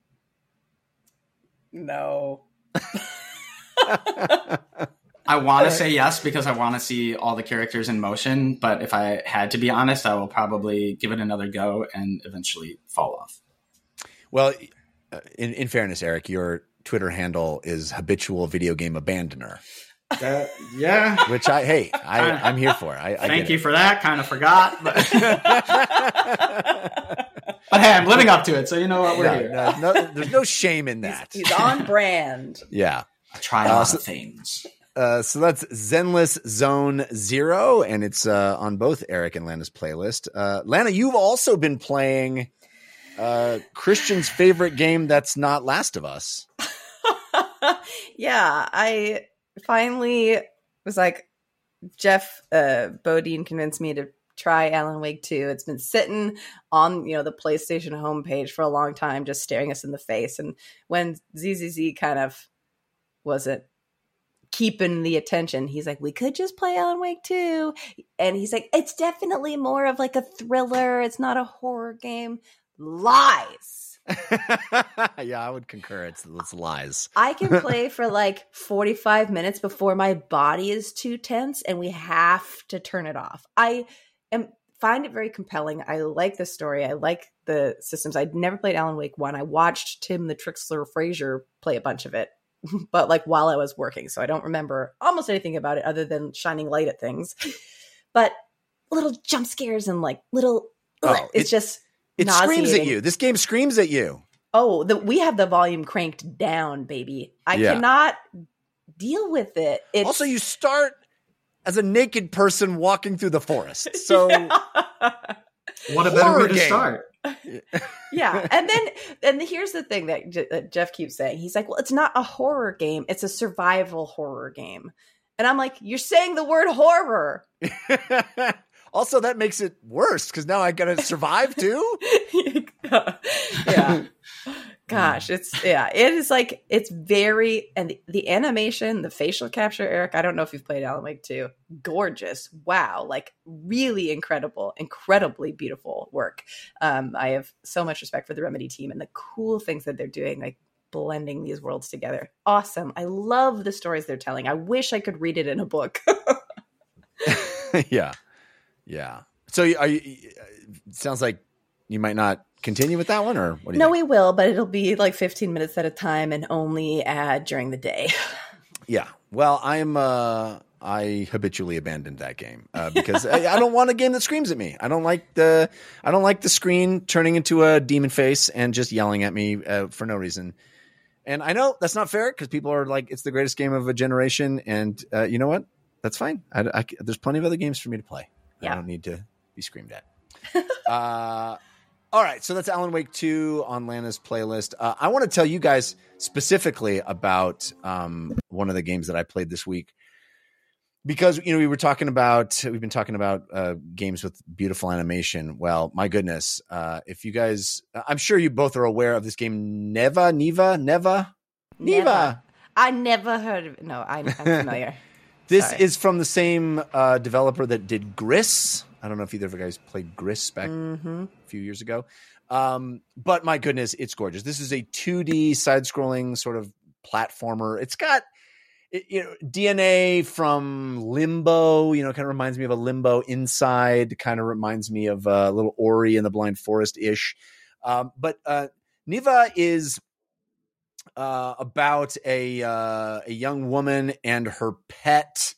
No.
I want to say yes because I want to see all the characters in motion, but if I had to be honest, I will probably give it another go and eventually fall off.
Well, in fairness, Eric, your Twitter handle is habitual video game abandoner.
Yeah.
Which I'm here for. I
thank you for that. Kind of forgot. But but hey, I'm living up to it, so you know what, we're here.
No, there's no shame in that.
He's on brand.
Yeah.
I try a lot of things.
So that's Zenless Zone Zero, and it's on both Eric and Lana's playlist. Lana, you've also been playing Christian's favorite game that's not Last of Us.
Yeah, I finally was like, Jeff Bodine convinced me to try Alan Wake 2. It's been sitting on, you know, the PlayStation homepage for a long time, just staring us in the face. And when ZZZ kind of wasn't keeping the attention. He's like, we could just play Alan Wake 2. And he's like, it's definitely more of like a thriller. It's not a horror game. Lies.
Yeah, I would concur. It's lies.
I can play for like 45 minutes before my body is too tense and we have to turn it off. I find it very compelling. I like the story. I like the systems. I'd never played Alan Wake 1. I watched Tim the Trickster Frazier play a bunch of it, but like while I was working. So I don't remember almost anything about it other than shining light at things. But little jump scares and like little, it's just
it
nauseating.
screams at you. This game screams at you.
Oh, we have the volume cranked down, baby. I cannot deal with it.
Also, you start as a naked person walking through the forest. So
what a better way to start.
Yeah. And here's the thing that Jeff keeps saying. He's like, well, it's not a horror game. It's a survival horror game. And I'm like, you're saying the word horror.
Also, that makes it worse because now I got to survive too.
Yeah. Gosh, it is like, it's very, and the animation, the facial capture, Eric, I don't know if you've played Alan Wake 2. Gorgeous. Wow. Like really incredible, incredibly beautiful work. I have so much respect for the Remedy team and the cool things that they're doing, like blending these worlds together. Awesome. I love the stories they're telling. I wish I could read it in a book.
Yeah. So it sounds like you might not continue with that one, or what do you think?
We will, but it'll be like 15 minutes at a time and only during the day.
Yeah. Well, I habitually abandoned that game because I don't want a game that screams at me. I don't like the screen turning into a demon face and just yelling at me for no reason. And I know that's not fair because people are like, it's the greatest game of a generation. And you know what? That's fine. There's plenty of other games for me to play.
Yeah.
I don't need to be screamed at. All right. So that's Alan Wake 2 on Lana's playlist. I want to tell you guys specifically about one of the games that I played this week. Because, we've been talking about games with beautiful animation. Well, my goodness. If you guys, I'm sure you both are aware of this game, Neva.
I never heard of it. No, I'm familiar.
This is from the same developer that did Gris. I don't know if either of you guys played Gris back a few years ago. But my goodness, it's gorgeous. This is a 2D side-scrolling sort of platformer. It's got DNA from Limbo, kind of reminds me of a Limbo Inside, kind of reminds me of a little Ori and the Blind Forest-ish. But Neva is about a young woman and her pet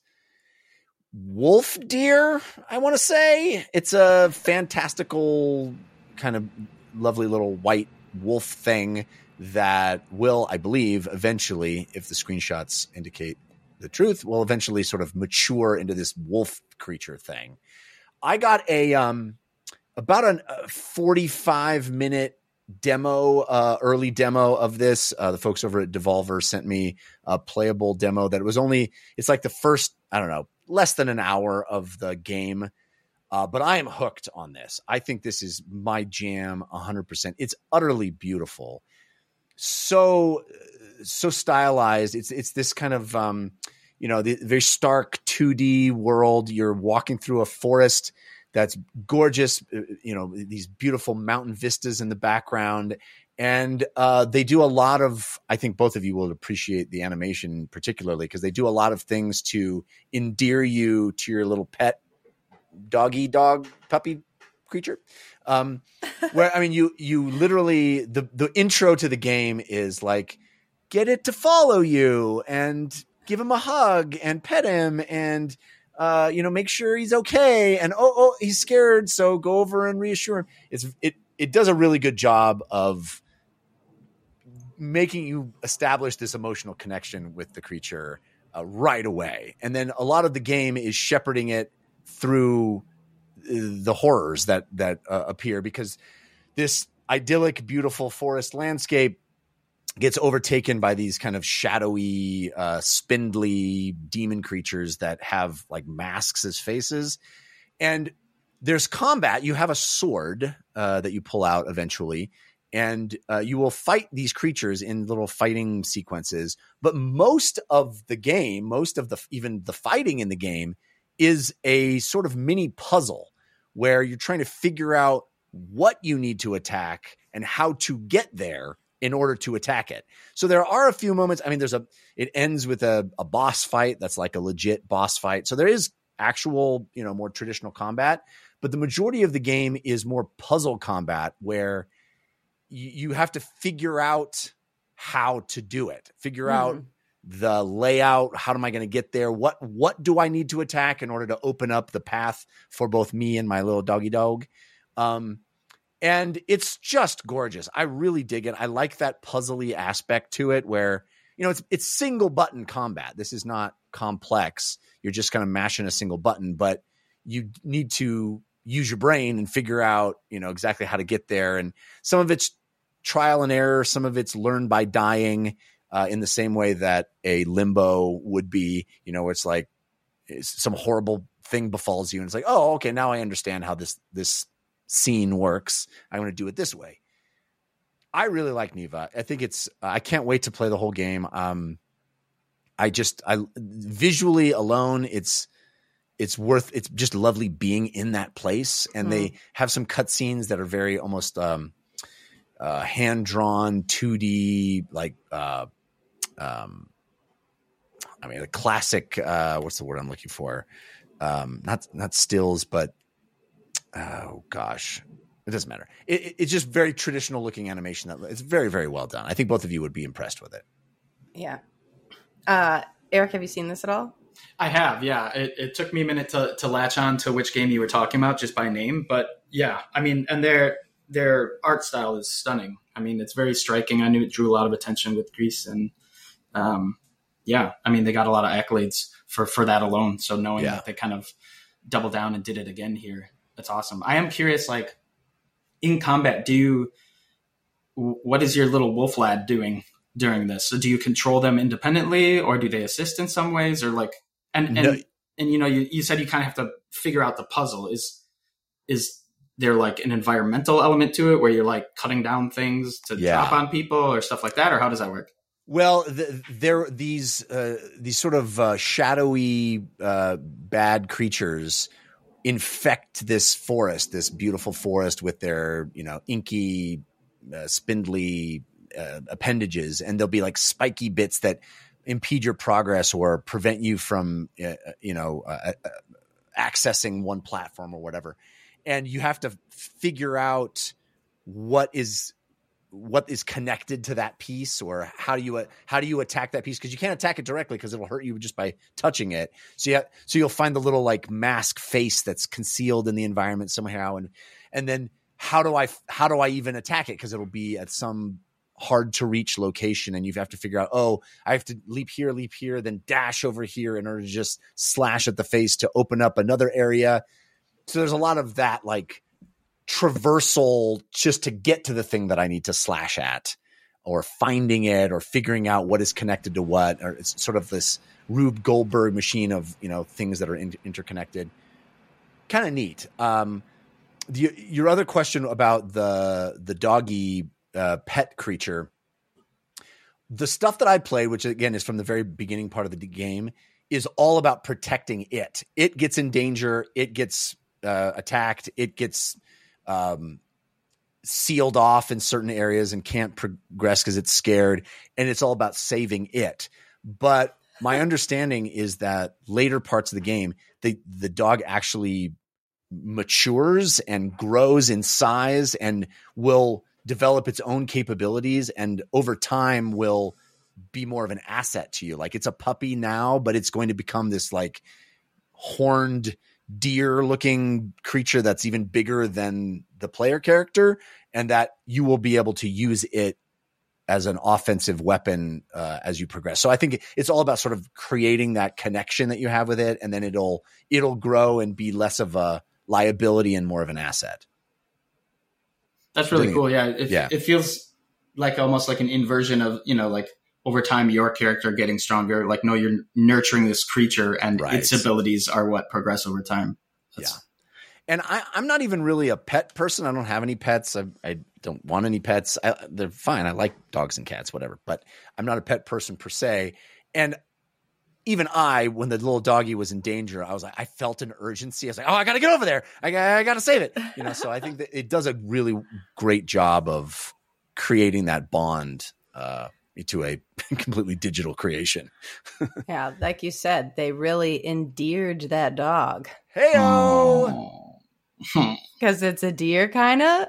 wolf deer, I want to say. It's a fantastical kind of lovely little white wolf thing that will, I believe, eventually, if the screenshots indicate the truth, will eventually sort of mature into this wolf creature thing. I got about a 45-minute early demo of this. The folks over at Devolver sent me a playable demo that it's like the first, I don't know, less than an hour of the game. But I am hooked on this. I think this is my jam 100%. It's utterly beautiful. So stylized. It's this kind of, the very stark 2D world. You're walking through a forest that's gorgeous, these beautiful mountain vistas in the background. And they do a lot of, I think both of you will appreciate the animation particularly, because they do a lot of things to endear you to your little pet dog puppy creature. Where, I mean, you literally, the intro to the game is like, get it to follow you and give him a hug and pet him and, make sure he's okay. And, he's scared. So go over and reassure him. It does a really good job of making you establish this emotional connection with the creature right away. And then a lot of the game is shepherding it through the horrors that appear, because this idyllic, beautiful forest landscape gets overtaken by these kind of shadowy, spindly demon creatures that have like masks as faces. And there's combat. You have a sword that you pull out eventually, and you will fight these creatures in little fighting sequences. But most of the game, even the fighting in the game, is a sort of mini puzzle where you're trying to figure out what you need to attack and how to get there in order to attack it. So there are a few moments. I mean, it ends with a boss fight that's like a legit boss fight. So there is actual, more traditional combat, but the majority of the game is more puzzle combat where you have to figure out how to do it, figure out the layout. How am I going to get there? What do I need to attack in order to open up the path for both me and my little doggy dog? And it's just gorgeous. I really dig it. I like that puzzly aspect to it where, it's single button combat. This is not complex. You're just kind of mashing a single button, but you need to use your brain and figure out, exactly how to get there. And some of it's trial and error. Some of it's learned by dying, in the same way that a Limbo would be, where it's like some horrible thing befalls you. And it's like, oh, okay, now I understand how this scene works. I'm going to do it this way. I really like Neva. I think I can't wait to play the whole game. Visually alone, it's just lovely being in that place. And they have some cutscenes that are very almost, hand-drawn 2D, like, the classic, what's the word I'm looking for? Not stills, but, oh gosh, it doesn't matter. It's just very traditional looking animation. It's very, very well done. I think both of you would be impressed with it.
Yeah. Eric, have you seen this at all?
I have, yeah. It took me a minute to latch on to which game you were talking about just by name, but yeah, I mean, and their art style is stunning. I mean, it's very striking. I knew it drew a lot of attention with Greece, and yeah, I mean, they got a lot of accolades for that alone. So knowing that they kind of doubled down and did it again here, that's awesome. I am curious, like in combat, what is your little wolf lad doing during this? So do you control them independently, or do they assist in some ways, or like, and you said you kind of have to figure out the puzzle. Is there like an environmental element to it where you're like cutting down things to drop on people or stuff like that? Or how does that work?
Well, there these sort of shadowy bad creatures infect this forest, this beautiful forest, with their inky, spindly appendages, and there'll be like spiky bits that impede your progress or prevent you from accessing one platform or whatever. And you have to figure out what is connected to that piece, or how do you attack that piece? Because you can't attack it directly because it'll hurt you just by touching it. So you'll find the little like mask face that's concealed in the environment somehow, and then how do I even attack it? Because it'll be at some hard to reach location, and you have to figure out, oh, I have to leap here, then dash over here in order to just slash at the face to open up another area. So there's a lot of that like traversal just to get to the thing that I need to slash at, or finding it, or figuring out what is connected to what, or it's sort of this Rube Goldberg machine of, things that are interconnected. Kind of neat. Your other question about the doggy pet creature, the stuff that I played, which again is from the very beginning part of the game, is all about protecting it. It gets in danger. It gets attacked. It gets sealed off in certain areas and can't progress because it's scared. And it's all about saving it. But my understanding is that later parts of the game, the dog actually matures and grows in size and will develop its own capabilities, and over time will be more of an asset to you. Like, it's a puppy now, but it's going to become this like horned deer looking creature that's even bigger than the player character, and that you will be able to use it as an offensive weapon as you progress. So I think it's all about sort of creating that connection that you have with it, and then it'll grow and be less of a liability and more of an asset.
That's really cool. Yeah. It feels like almost like an inversion of, like over time, your character getting stronger. Like, no, you're nurturing this creature, and its abilities are what progress over time.
And I'm not even really a pet person. I don't have any pets. I don't want any pets. They're fine. I like dogs and cats, whatever. But I'm not a pet person per se. And even when the little doggy was in danger, I was like, I felt an urgency. I was like, oh, I got to get over there. I got to save it. So I think that it does a really great job of creating that bond to a completely digital creation.
Yeah, like you said, they really endeared that dog.
Hey-o!
Because it's a deer, kind of.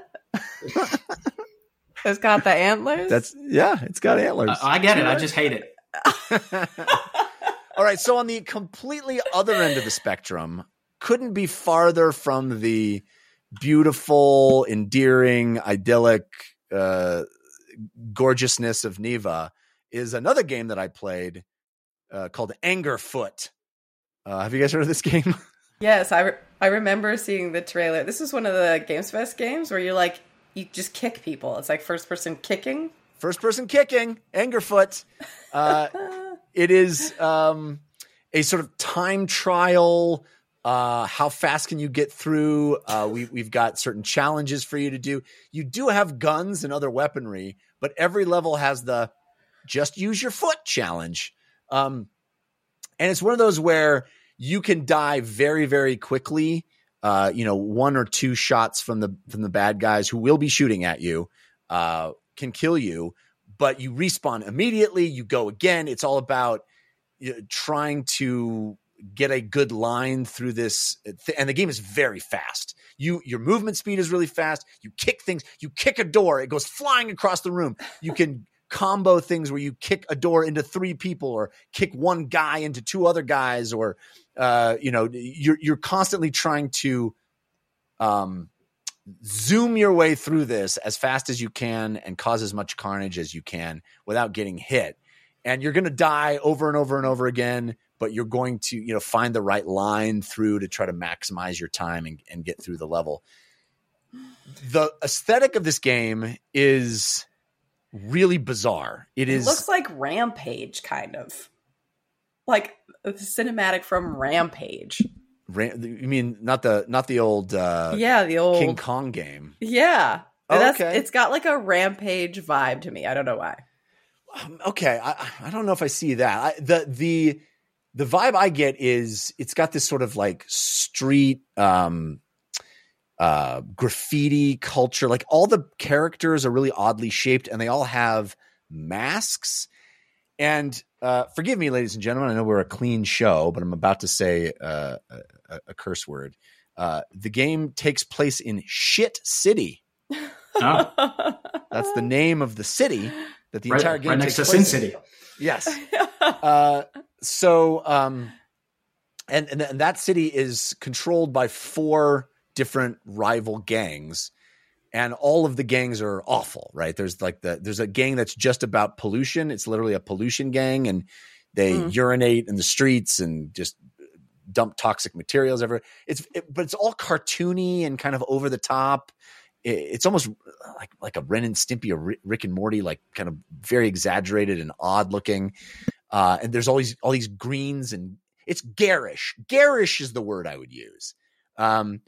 It's got the antlers.
It's got antlers.
I get it. I just hate it.
All right, so on the completely other end of the spectrum, couldn't be farther from the beautiful, endearing, idyllic gorgeousness of Neva is another game that I played called Angerfoot. Have you guys heard of this game?
Yes, I remember seeing the trailer. This is one of the Games Fest games where you just kick people. It's like first person kicking.
First person kicking, Angerfoot. It is a sort of time trial. How fast can you get through? We've got certain challenges for you to do. You do have guns and other weaponry, but every level has the just use your foot challenge. And it's one of those where you can die very, very quickly. 1 or 2 shots from the bad guys who will be shooting at you can kill you, but you respawn immediately. You go again. It's all about trying to get a good line through this. And the game is very fast. Your movement speed is really fast. You kick things. You kick a door. It goes flying across the room. You can combo things where you kick a door into 3 people or kick one guy into 2 other guys, or you're constantly trying to zoom your way through this as fast as you can and cause as much carnage as you can without getting hit. And you're going to die over and over and over again, but you're going to find the right line through to try to maximize your time and get through the level. The aesthetic of this game is really bizarre. It
looks like Rampage, kind of like a cinematic from Rampage.
You mean not the old
the old
King Kong game?
Yeah.
Oh, okay.
It's got like a Rampage vibe to me. I don't know why.
Okay, I don't know if I see that. The vibe I get is it's got this sort of like street graffiti culture. Like all the characters are really oddly shaped, and they all have masks. And forgive me, ladies and gentlemen, I know we're a clean show, but I'm about to say a curse word. The game takes place in Shit City.
Oh.
That's the name of the city that the entire game
right next to
takes
Sin
place
City.
in. Yes. And that city is controlled by 4 different rival gangs, and all of the gangs are awful, right? There's a gang that's just about pollution. It's literally a pollution gang, and they urinate in the streets and just dump toxic materials everywhere. But it's all cartoony and kind of over the top. It's almost like a Ren and Stimpy or Rick and Morty, like kind of very exaggerated and odd looking. And there's all these greens, and it's garish. Garish is the word I would use. And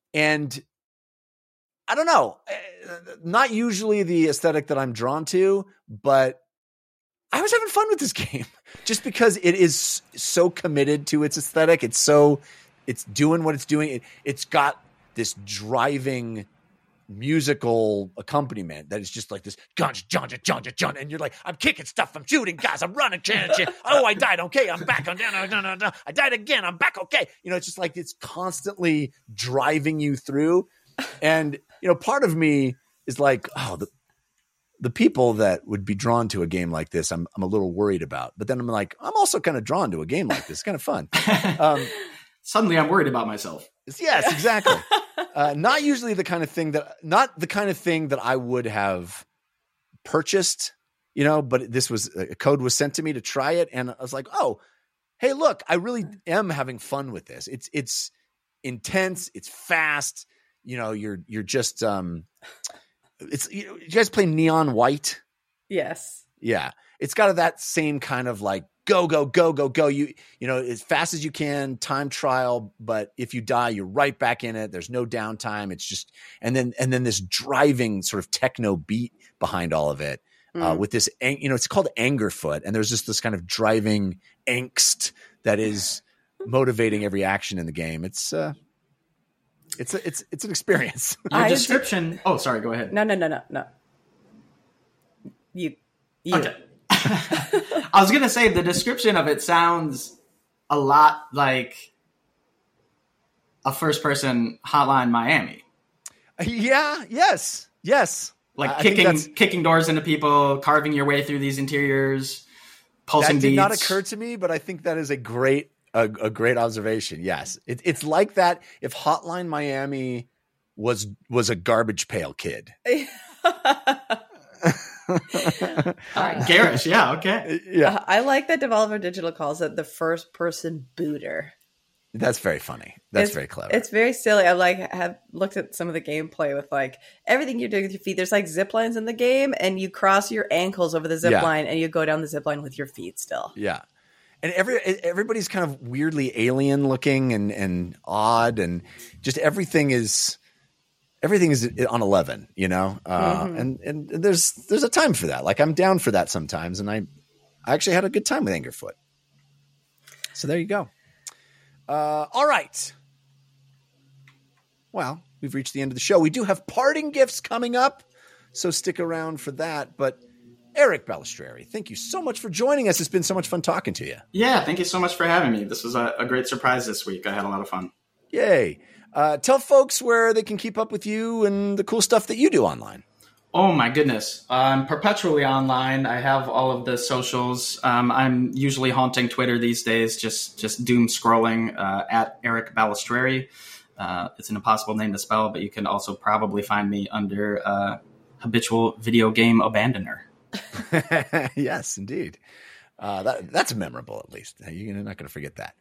I don't know, not usually the aesthetic that I'm drawn to, but I was having fun with this game just because it is so committed to its aesthetic. It's doing what it's doing. It's got this driving musical accompaniment that is just like this John, and you're like, I'm kicking stuff, I'm shooting guys, I'm running, oh, I died, okay, I'm back, I died again, I'm back, okay. It's just like it's constantly driving you through. And part of me is like, oh, the people that would be drawn to a game like this, I'm a little worried about. But then I'm like, I'm also kind of drawn to a game like this. It's kind of fun.
Suddenly I'm worried about myself.
Yes, exactly. Not usually the kind of thing that I would have purchased, but this was a code was sent to me to try it. And I was like, oh, hey, look, I really am having fun with this. It's intense. It's fast. You're just, you guys play Neon White?
Yes.
Yeah. It's got that same kind of like go, go, go, go, go. You know, as fast as you can, time trial, but if you die, you're right back in it. There's no downtime. It's just, and then this driving sort of techno beat behind all of it. With this, you know, it's called Angerfoot, and there's just this kind of driving angst that is motivating every action in the game. It's an experience.
Your description. Oh, sorry. Go ahead.
No. You.
Okay. I was gonna say the description of it sounds a lot like a first-person Hotline Miami.
Yeah. Yes.
Like kicking doors into people, carving your way through these interiors, pulsing beats.
That did not occur to me, but I think that is a great observation. Yes, it's like that. If Hotline Miami was a garbage pail kid.
Garish, yeah, okay.
Yeah.
I like that Devolver Digital calls it the first person booter.
That's very funny. That's very clever.
It's very silly. I have looked at some of the gameplay with like everything you're doing with your feet. There's like zip lines in the game, and you cross your ankles over the zip line, and you go down the zip line with your feet still.
Yeah, and everybody's kind of weirdly alien looking and odd, and just everything is on 11. You know, and there's a time for that. Like I'm down for that sometimes, and I actually had a good time with Angerfoot. So there you go. All right. Well, we've reached the end of the show. We do have parting gifts coming up, so stick around for that. But Eric Balistreri, thank you so much for joining us. It's been so much fun talking to you.
Yeah, thank you so much for having me. This was a great surprise this week. I had a lot of fun.
Yay. Tell folks where they can keep up with you and the cool stuff that you do online.
Oh my goodness. I'm perpetually online. I have all of the socials. I'm usually haunting Twitter these days, just doom scrolling at Eric Balistreri. It's an impossible name to spell, but you can also probably find me under habitual video game abandoner.
Yes, indeed. That's memorable, at least. You're not going to forget that.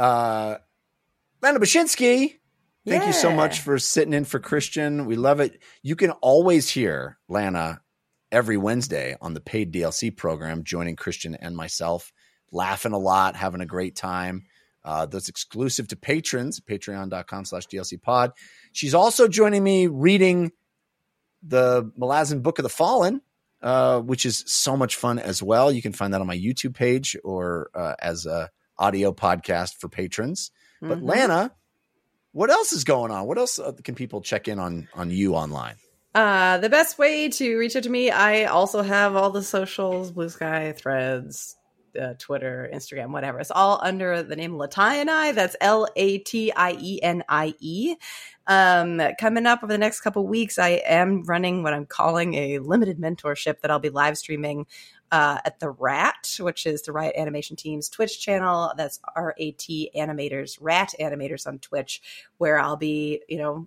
Lana Bashinsky, thank you so much for sitting in for Christian. We love it. You can always hear Lana every Wednesday on the paid DLC program, joining Christian and myself, laughing a lot, having a great time. That's exclusive to patrons, patreon.com/DLCpod. She's also joining me reading the Malazan Book of the Fallen, which is so much fun as well. You can find that on my YouTube page or as a audio podcast for patrons. But Lana, what else is going on? What else can people check in on you online?
The best way to reach out to me, I also have all the socials, Blue Sky, Threads, Twitter, Instagram, whatever. It's all under the name Latieni. That's Latienie. Coming up over the next couple weeks, I am running what I'm calling a limited mentorship that I'll be live streaming at the RAT, which is the Riot Animation Team's Twitch channel. That's RAT Animators, RAT Animators on Twitch, where I'll be,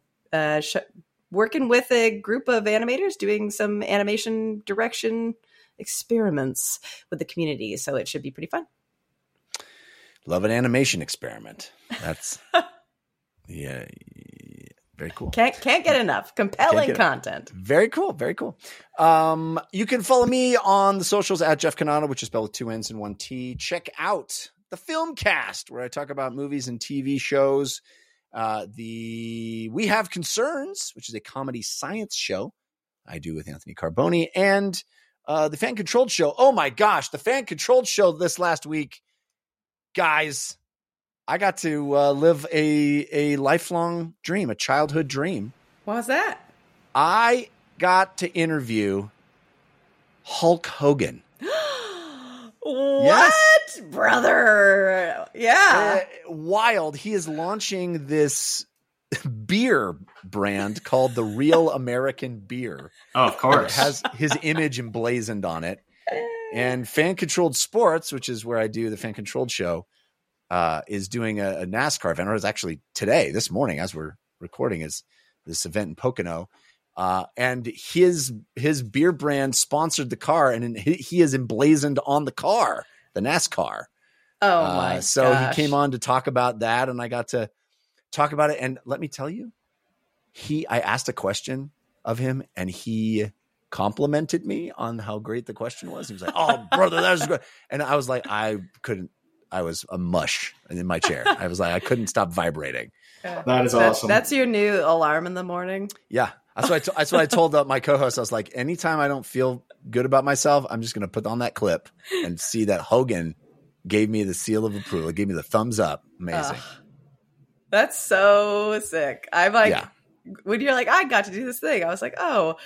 working with a group of animators doing some animation direction experiments with the community. So it should be pretty fun.
Love an animation experiment. That's yeah, very cool.
Can't get enough. Compelling content.
Very cool. Very cool. You can follow me on the socials at Jeff Canada, which is spelled with 2 N's and 1 T. Check out the Filmcast, where I talk about movies and TV shows. We Have Concerns, which is a comedy science show I do with Anthony Carboni, and the Fan Controlled Show. Oh my gosh, the Fan Controlled Show this last week, guys. I got to live a lifelong dream, a childhood dream.
What was that?
I got to interview Hulk Hogan.
What,
yes.
brother? Yeah.
Wild. He is launching this beer brand called the Real American Beer.
Oh, of course.
It has his image emblazoned on it. And Fan Controlled Sports, which is where I do the Fan Controlled Show, is doing a NASCAR event. Or it was actually today, this morning, as we're recording, is this event in Pocono. And his beer brand sponsored the car, and he is emblazoned on the car, the NASCAR.
Oh my!
So he came on to talk about that, and I got to talk about it. And let me tell you, I asked a question of him, and he complimented me on how great the question was. He was like, "Oh, brother, that was good." And I was like, I was a mush in my chair. I was like, I couldn't stop vibrating.
That is awesome.
That's your new alarm in the morning.
Yeah. That's what I told my co-host. I was like, anytime I don't feel good about myself, I'm just going to put on that clip and see that Hogan gave me the seal of approval. Gave me the thumbs up. Amazing.
That's so sick. I'm like, when you're like, I got to do this thing, I was like, oh,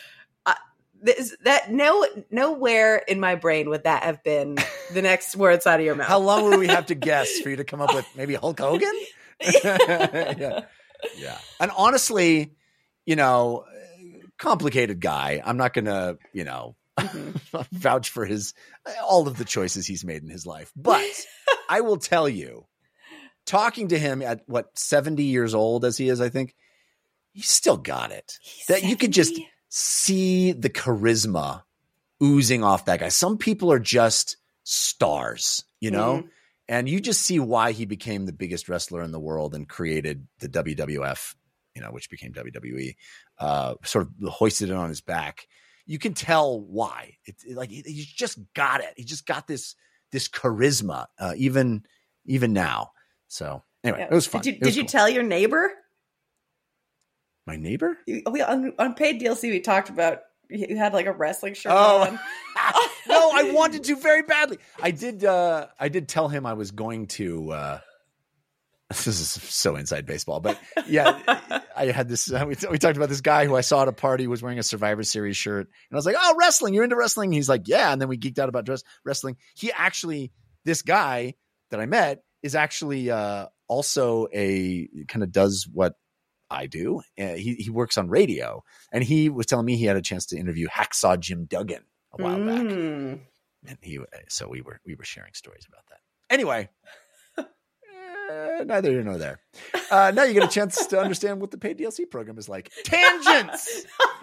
nowhere in my brain would that have been the next words out of your mouth.
How long would we have to guess for you to come up with maybe Hulk Hogan? Yeah. And honestly, complicated guy. I'm not going to, vouch for all of the choices he's made in his life. But I will tell you, talking to him at 70 years old as he is, I think he's still got it. That you could just see the charisma oozing off that guy. Some people are just stars, and you just see why he became the biggest wrestler in the world and created the WWF, which became WWE, sort of hoisted it on his back. You can tell why. He's just got it. He just got this charisma, even now. So anyway, it was fun.
Did you tell your neighbor?
My neighbor?
On paid DLC, we talked about you had like a wrestling shirt on.
No, I wanted to very badly. I did tell him I was going to. This is so inside baseball, but yeah, I had this. We talked about this guy who I saw at a party was wearing a Survivor Series shirt, and I was like, "Oh, wrestling! You're into wrestling?" He's like, "Yeah," and then we geeked out about wrestling. This guy that I met is actually also a kind of does what I do. He works on radio, and he was telling me he had a chance to interview Hacksaw Jim Duggan a while back, and so we were sharing stories about that. Anyway. Neither here nor there. Now you get a chance to understand what the paid DLC program is like. Tangents!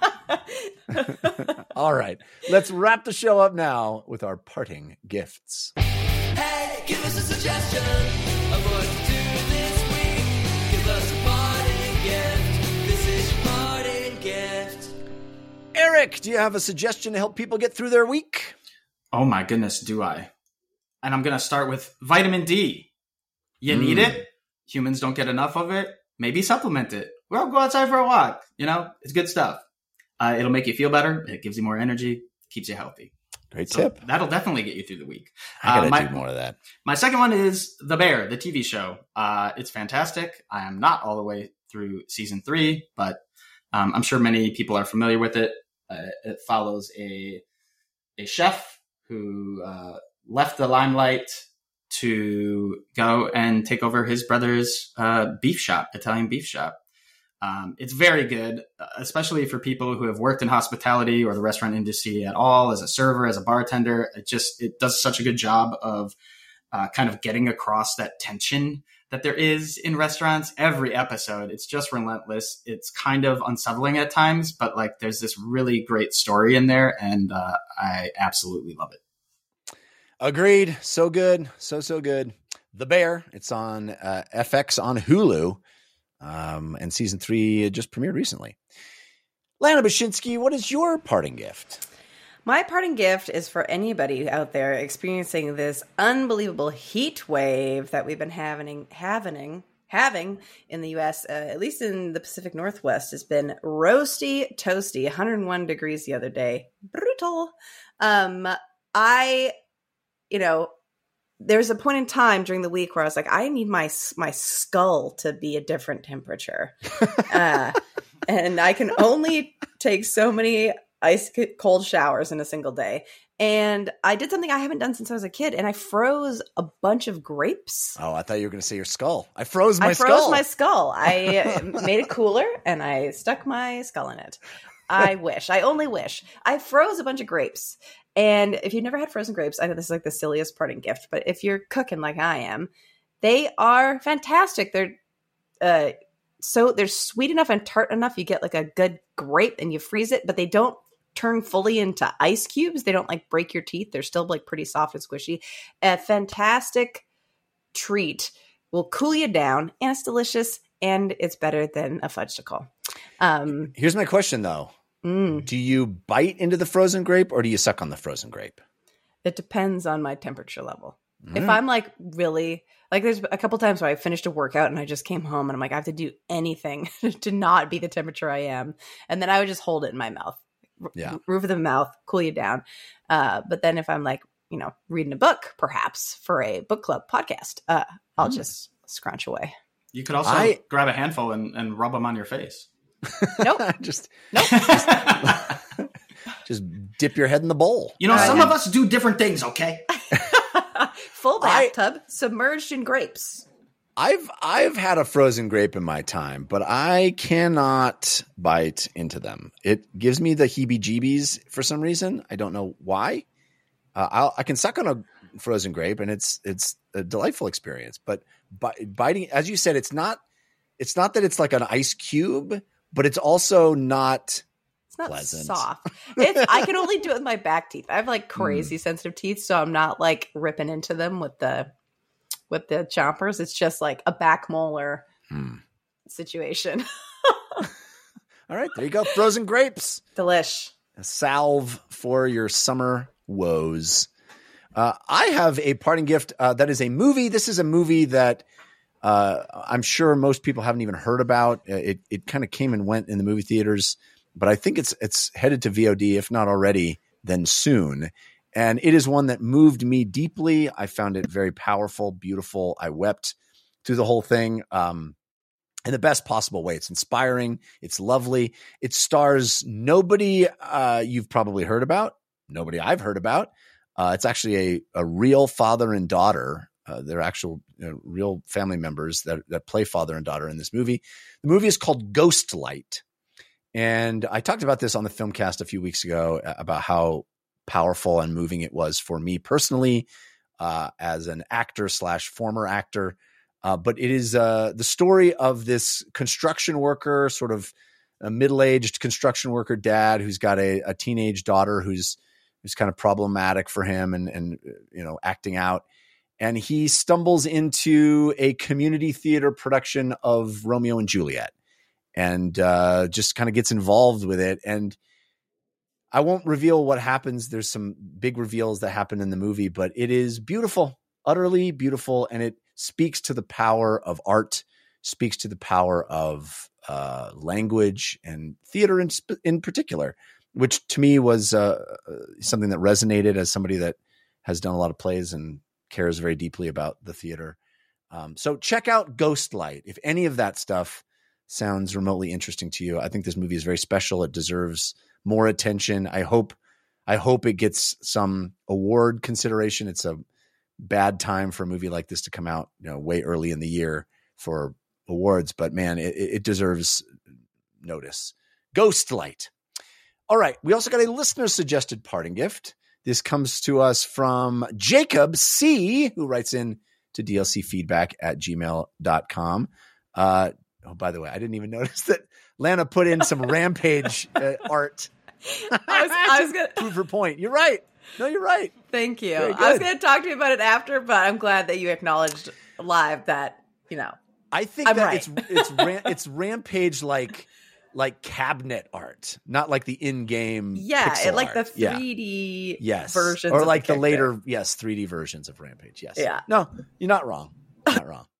All right. Let's wrap the show up now with our parting gifts.
Hey, give us a suggestion of what to do this week. Give us a parting gift. This is your parting gift.
Eric, do you have a suggestion to help people get through their week?
Oh my goodness, do I? And I'm going to start with vitamin D. You need it. Humans don't get enough of it. Maybe supplement it. Well, go outside for a walk. It's good stuff. It'll make you feel better. It gives you more energy. Keeps you healthy.
Great tip.
That'll definitely get you through the week.
I gotta do more of that.
My second one is The Bear, the TV show. It's fantastic. I am not all the way through season 3, but I'm sure many people are familiar with it. It follows a chef who left the limelight to go and take over his brother's Italian beef shop. It's very good, especially for people who have worked in hospitality or the restaurant industry at all, as a server, as a bartender. It does such a good job of kind of getting across that tension that there is in restaurants. Every episode, it's just relentless. It's kind of unsettling at times, but there's this really great story in there, and I absolutely love it.
Agreed. So good. So good. The Bear. It's on FX on Hulu. And season 3 just premiered recently. Lana Bashinsky, what is your parting gift?
My parting gift is for anybody out there experiencing this unbelievable heat wave that we've been having in the U.S., at least in the Pacific Northwest. It's been roasty, toasty, 101 degrees the other day. Brutal. There's a point in time during the week where I was like, I need my skull to be a different temperature. And I can only take so many ice cold showers in a single day. And I did something I haven't done since I was a kid, and I froze a bunch of grapes.
Oh, I thought you were going to say your skull. I froze my
skull. I made it cooler, and I stuck my skull in it. I only wish. I froze a bunch of grapes. And if you've never had frozen grapes, I know this is the silliest parting gift, but if you're cooking like I am, they are fantastic. They're sweet enough and tart enough. You get a good grape and you freeze it, but they don't turn fully into ice cubes. They don't break your teeth. They're still pretty soft and squishy. A fantastic treat. Will cool you down, and it's delicious, and it's better than a fudgesicle.
Here's my question, though. Do you bite into the frozen grape or do you suck on the frozen grape?
It depends on my temperature level. If I'm like really like, there's a couple times where I finished a workout and I just came home and I'm like, I have to do anything to not be the temperature I am, and then I would just hold it in my mouth, roof of the mouth, cool you down. But then if I'm like, reading a book, perhaps for a book club podcast, I'll just scrunch away.
You could also grab a handful and rub them on your face.
Nope.
just dip your head in the bowl.
Some of us do different things, okay?
Full bathtub, submerged in grapes.
I've had a frozen grape in my time, but I cannot bite into them. It gives me the heebie-jeebies for some reason. I don't know why. I can suck on a frozen grape, and it's a delightful experience. But biting, as you said, it's not that it's like an ice cube, but it's also not. It's not pleasant.
Soft. I can only do it with my back teeth. I have like crazy sensitive teeth, so I'm not like ripping into them with the chompers. It's just like a back molar situation.
All right, there you go. Frozen grapes.
Delish.
A salve for your summer woes. I have a parting gift that is a movie. This is a movie that I'm sure most people haven't even heard about. It kind of came and went in the movie theaters, but I think it's headed to VOD, if not already, then soon. And it is one that moved me deeply. I found it very powerful, beautiful. I wept through the whole thing in the best possible way. It's inspiring. It's lovely. It stars nobody you've probably heard about, nobody I've heard about. It's actually a real father and daughter. They're actual real family members that play father and daughter in this movie. The movie is called Ghostlight. And I talked about this on the Filmcast a few weeks ago about how powerful and moving it was for me personally as an actor / former actor. But it is the story of this construction worker, sort of a middle-aged construction worker dad who's got a teenage daughter who's kind of problematic for him and acting out. And he stumbles into a community theater production of Romeo and Juliet and just kind of gets involved with it. And I won't reveal what happens. There's some big reveals that happen in the movie, but it is beautiful, utterly beautiful. And it speaks to the power of art, speaks to the power of language and theater in particular, which to me was something that resonated as somebody that has done a lot of plays and cares very deeply about the theater. So check out Ghostlight. If any of that stuff sounds remotely interesting to you, I think this movie is very special. It deserves more attention. I hope it gets some award consideration. It's a bad time for a movie like this to come out, way early in the year for awards, but man, it deserves notice. Ghostlight. All right. We also got a listener suggested parting gift. This comes to us from Jacob C., who writes in to dlcfeedback@gmail.com. Oh, by the way, I didn't even notice that Lana put in some Rampage art.
I was going to
prove her point. You're right. No, you're right.
Thank you. I was going to talk to you about it after, but I'm glad that you acknowledged live that,
I think
I'm
that
right.
it's Rampage like cabinet art, not like the in-game pixel
like
art.
the 3D
yes.
versions
or
of
like the
character.
later 3D versions of Rampage. Yes.
Yeah.
No, you're not wrong. You're not wrong.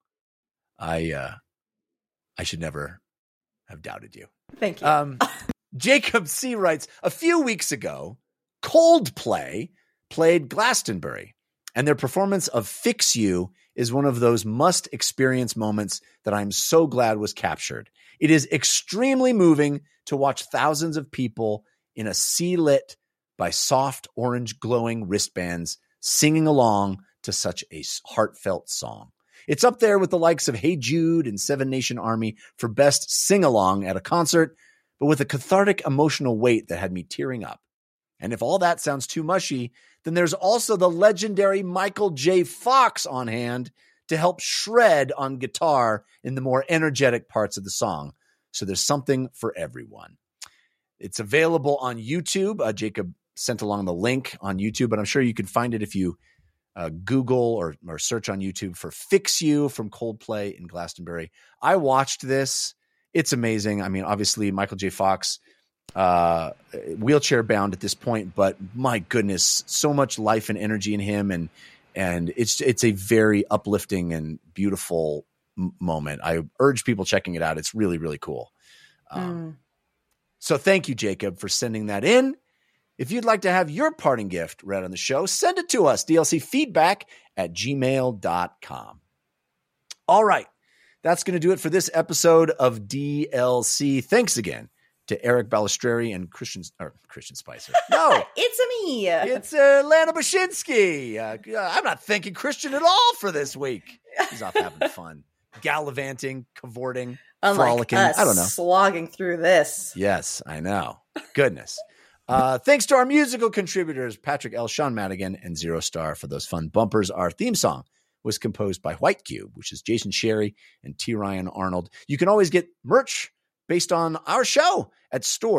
I should never have doubted you.
Thank you.
Jacob C. writes, a few weeks ago, Coldplay played Glastonbury, and their performance of Fix You is one of those must-experience moments that I'm so glad was captured. It is extremely moving to watch thousands of people in a sea lit by soft orange glowing wristbands singing along to such a heartfelt song. It's up there with the likes of Hey Jude and Seven Nation Army for best sing-along at a concert, but with a cathartic emotional weight that had me tearing up. And if all that sounds too mushy, then there's also the legendary Michael J. Fox on hand to help shred on guitar in the more energetic parts of the song. So there's something for everyone. It's available on YouTube. Jacob sent along the link on YouTube, but I'm sure you can find it if you Google or search on YouTube for Fix You from Coldplay in Glastonbury. I watched this. It's amazing. I mean, obviously, Michael J. Fox wheelchair bound at this point, but my goodness, so much life and energy in him, and it's a very uplifting and beautiful moment. I urge people checking it out. It's really, really cool. So thank you, Jacob, for sending that in. If you'd like to have your parting gift read on the show, send it to us, dlcfeedback@gmail.com. All right. That's going to do it for this episode of DLC. Thanks again to Eric Balistreri and Christian Spicer. No,
it's me.
It's Lana Bashinsky. I'm not thanking Christian at all for this week. He's off having fun, gallivanting, cavorting, frolicking.
Us
I don't know,
slogging through this.
Yes, I know. Goodness. Thanks to our musical contributors, Patrick L., Sean Madigan, and Zero Star for those fun bumpers. Our theme song was composed by White Cube, which is Jason Sherry and T. Ryan Arnold. You can always get merch based on our show at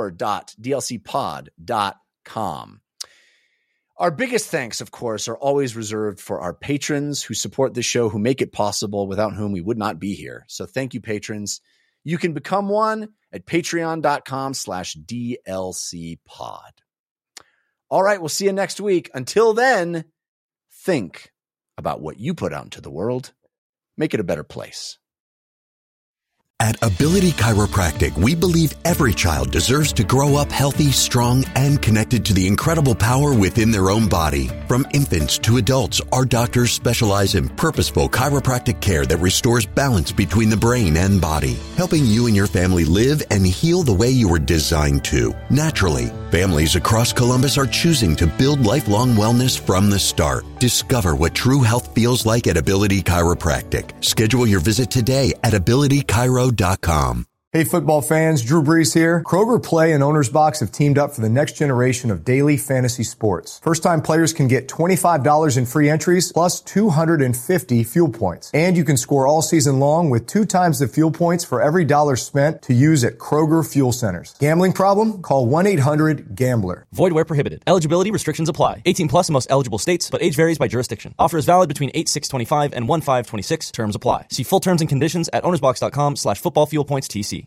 store.dlcpod.com. Our biggest thanks, of course, are always reserved for our patrons who support the show, who make it possible, without whom we would not be here. So thank you, patrons. You can become one at patreon.com/DLCpod. All right, we'll see you next week. Until then, think about what you put out into the world. Make it a better place.
At Ability Chiropractic, we believe every child deserves to grow up healthy, strong, and connected to the incredible power within their own body. From infants to adults, our doctors specialize in purposeful chiropractic care that restores balance between the brain and body, helping you and your family live and heal the way you were designed to, naturally. Families across Columbus are choosing to build lifelong wellness from the start. Discover what true health feels like at Ability Chiropractic. Schedule your visit today at abilitychiro.com.
Hey football fans, Drew Brees here. Kroger Play and Owner's Box have teamed up for the next generation of daily fantasy sports. First-time players can get $25 in free entries plus 250 fuel points. And you can score all season long with 2 times the fuel points for every dollar spent to use at Kroger Fuel Centers. Gambling problem? Call 1-800-GAMBLER.
Void where prohibited. Eligibility restrictions apply. 18 plus in most eligible states, but age varies by jurisdiction. Offer is valid between 8/6/25 and 1/5/26. Terms apply. See full terms and conditions at ownersbox.com/footballfuelpointstc.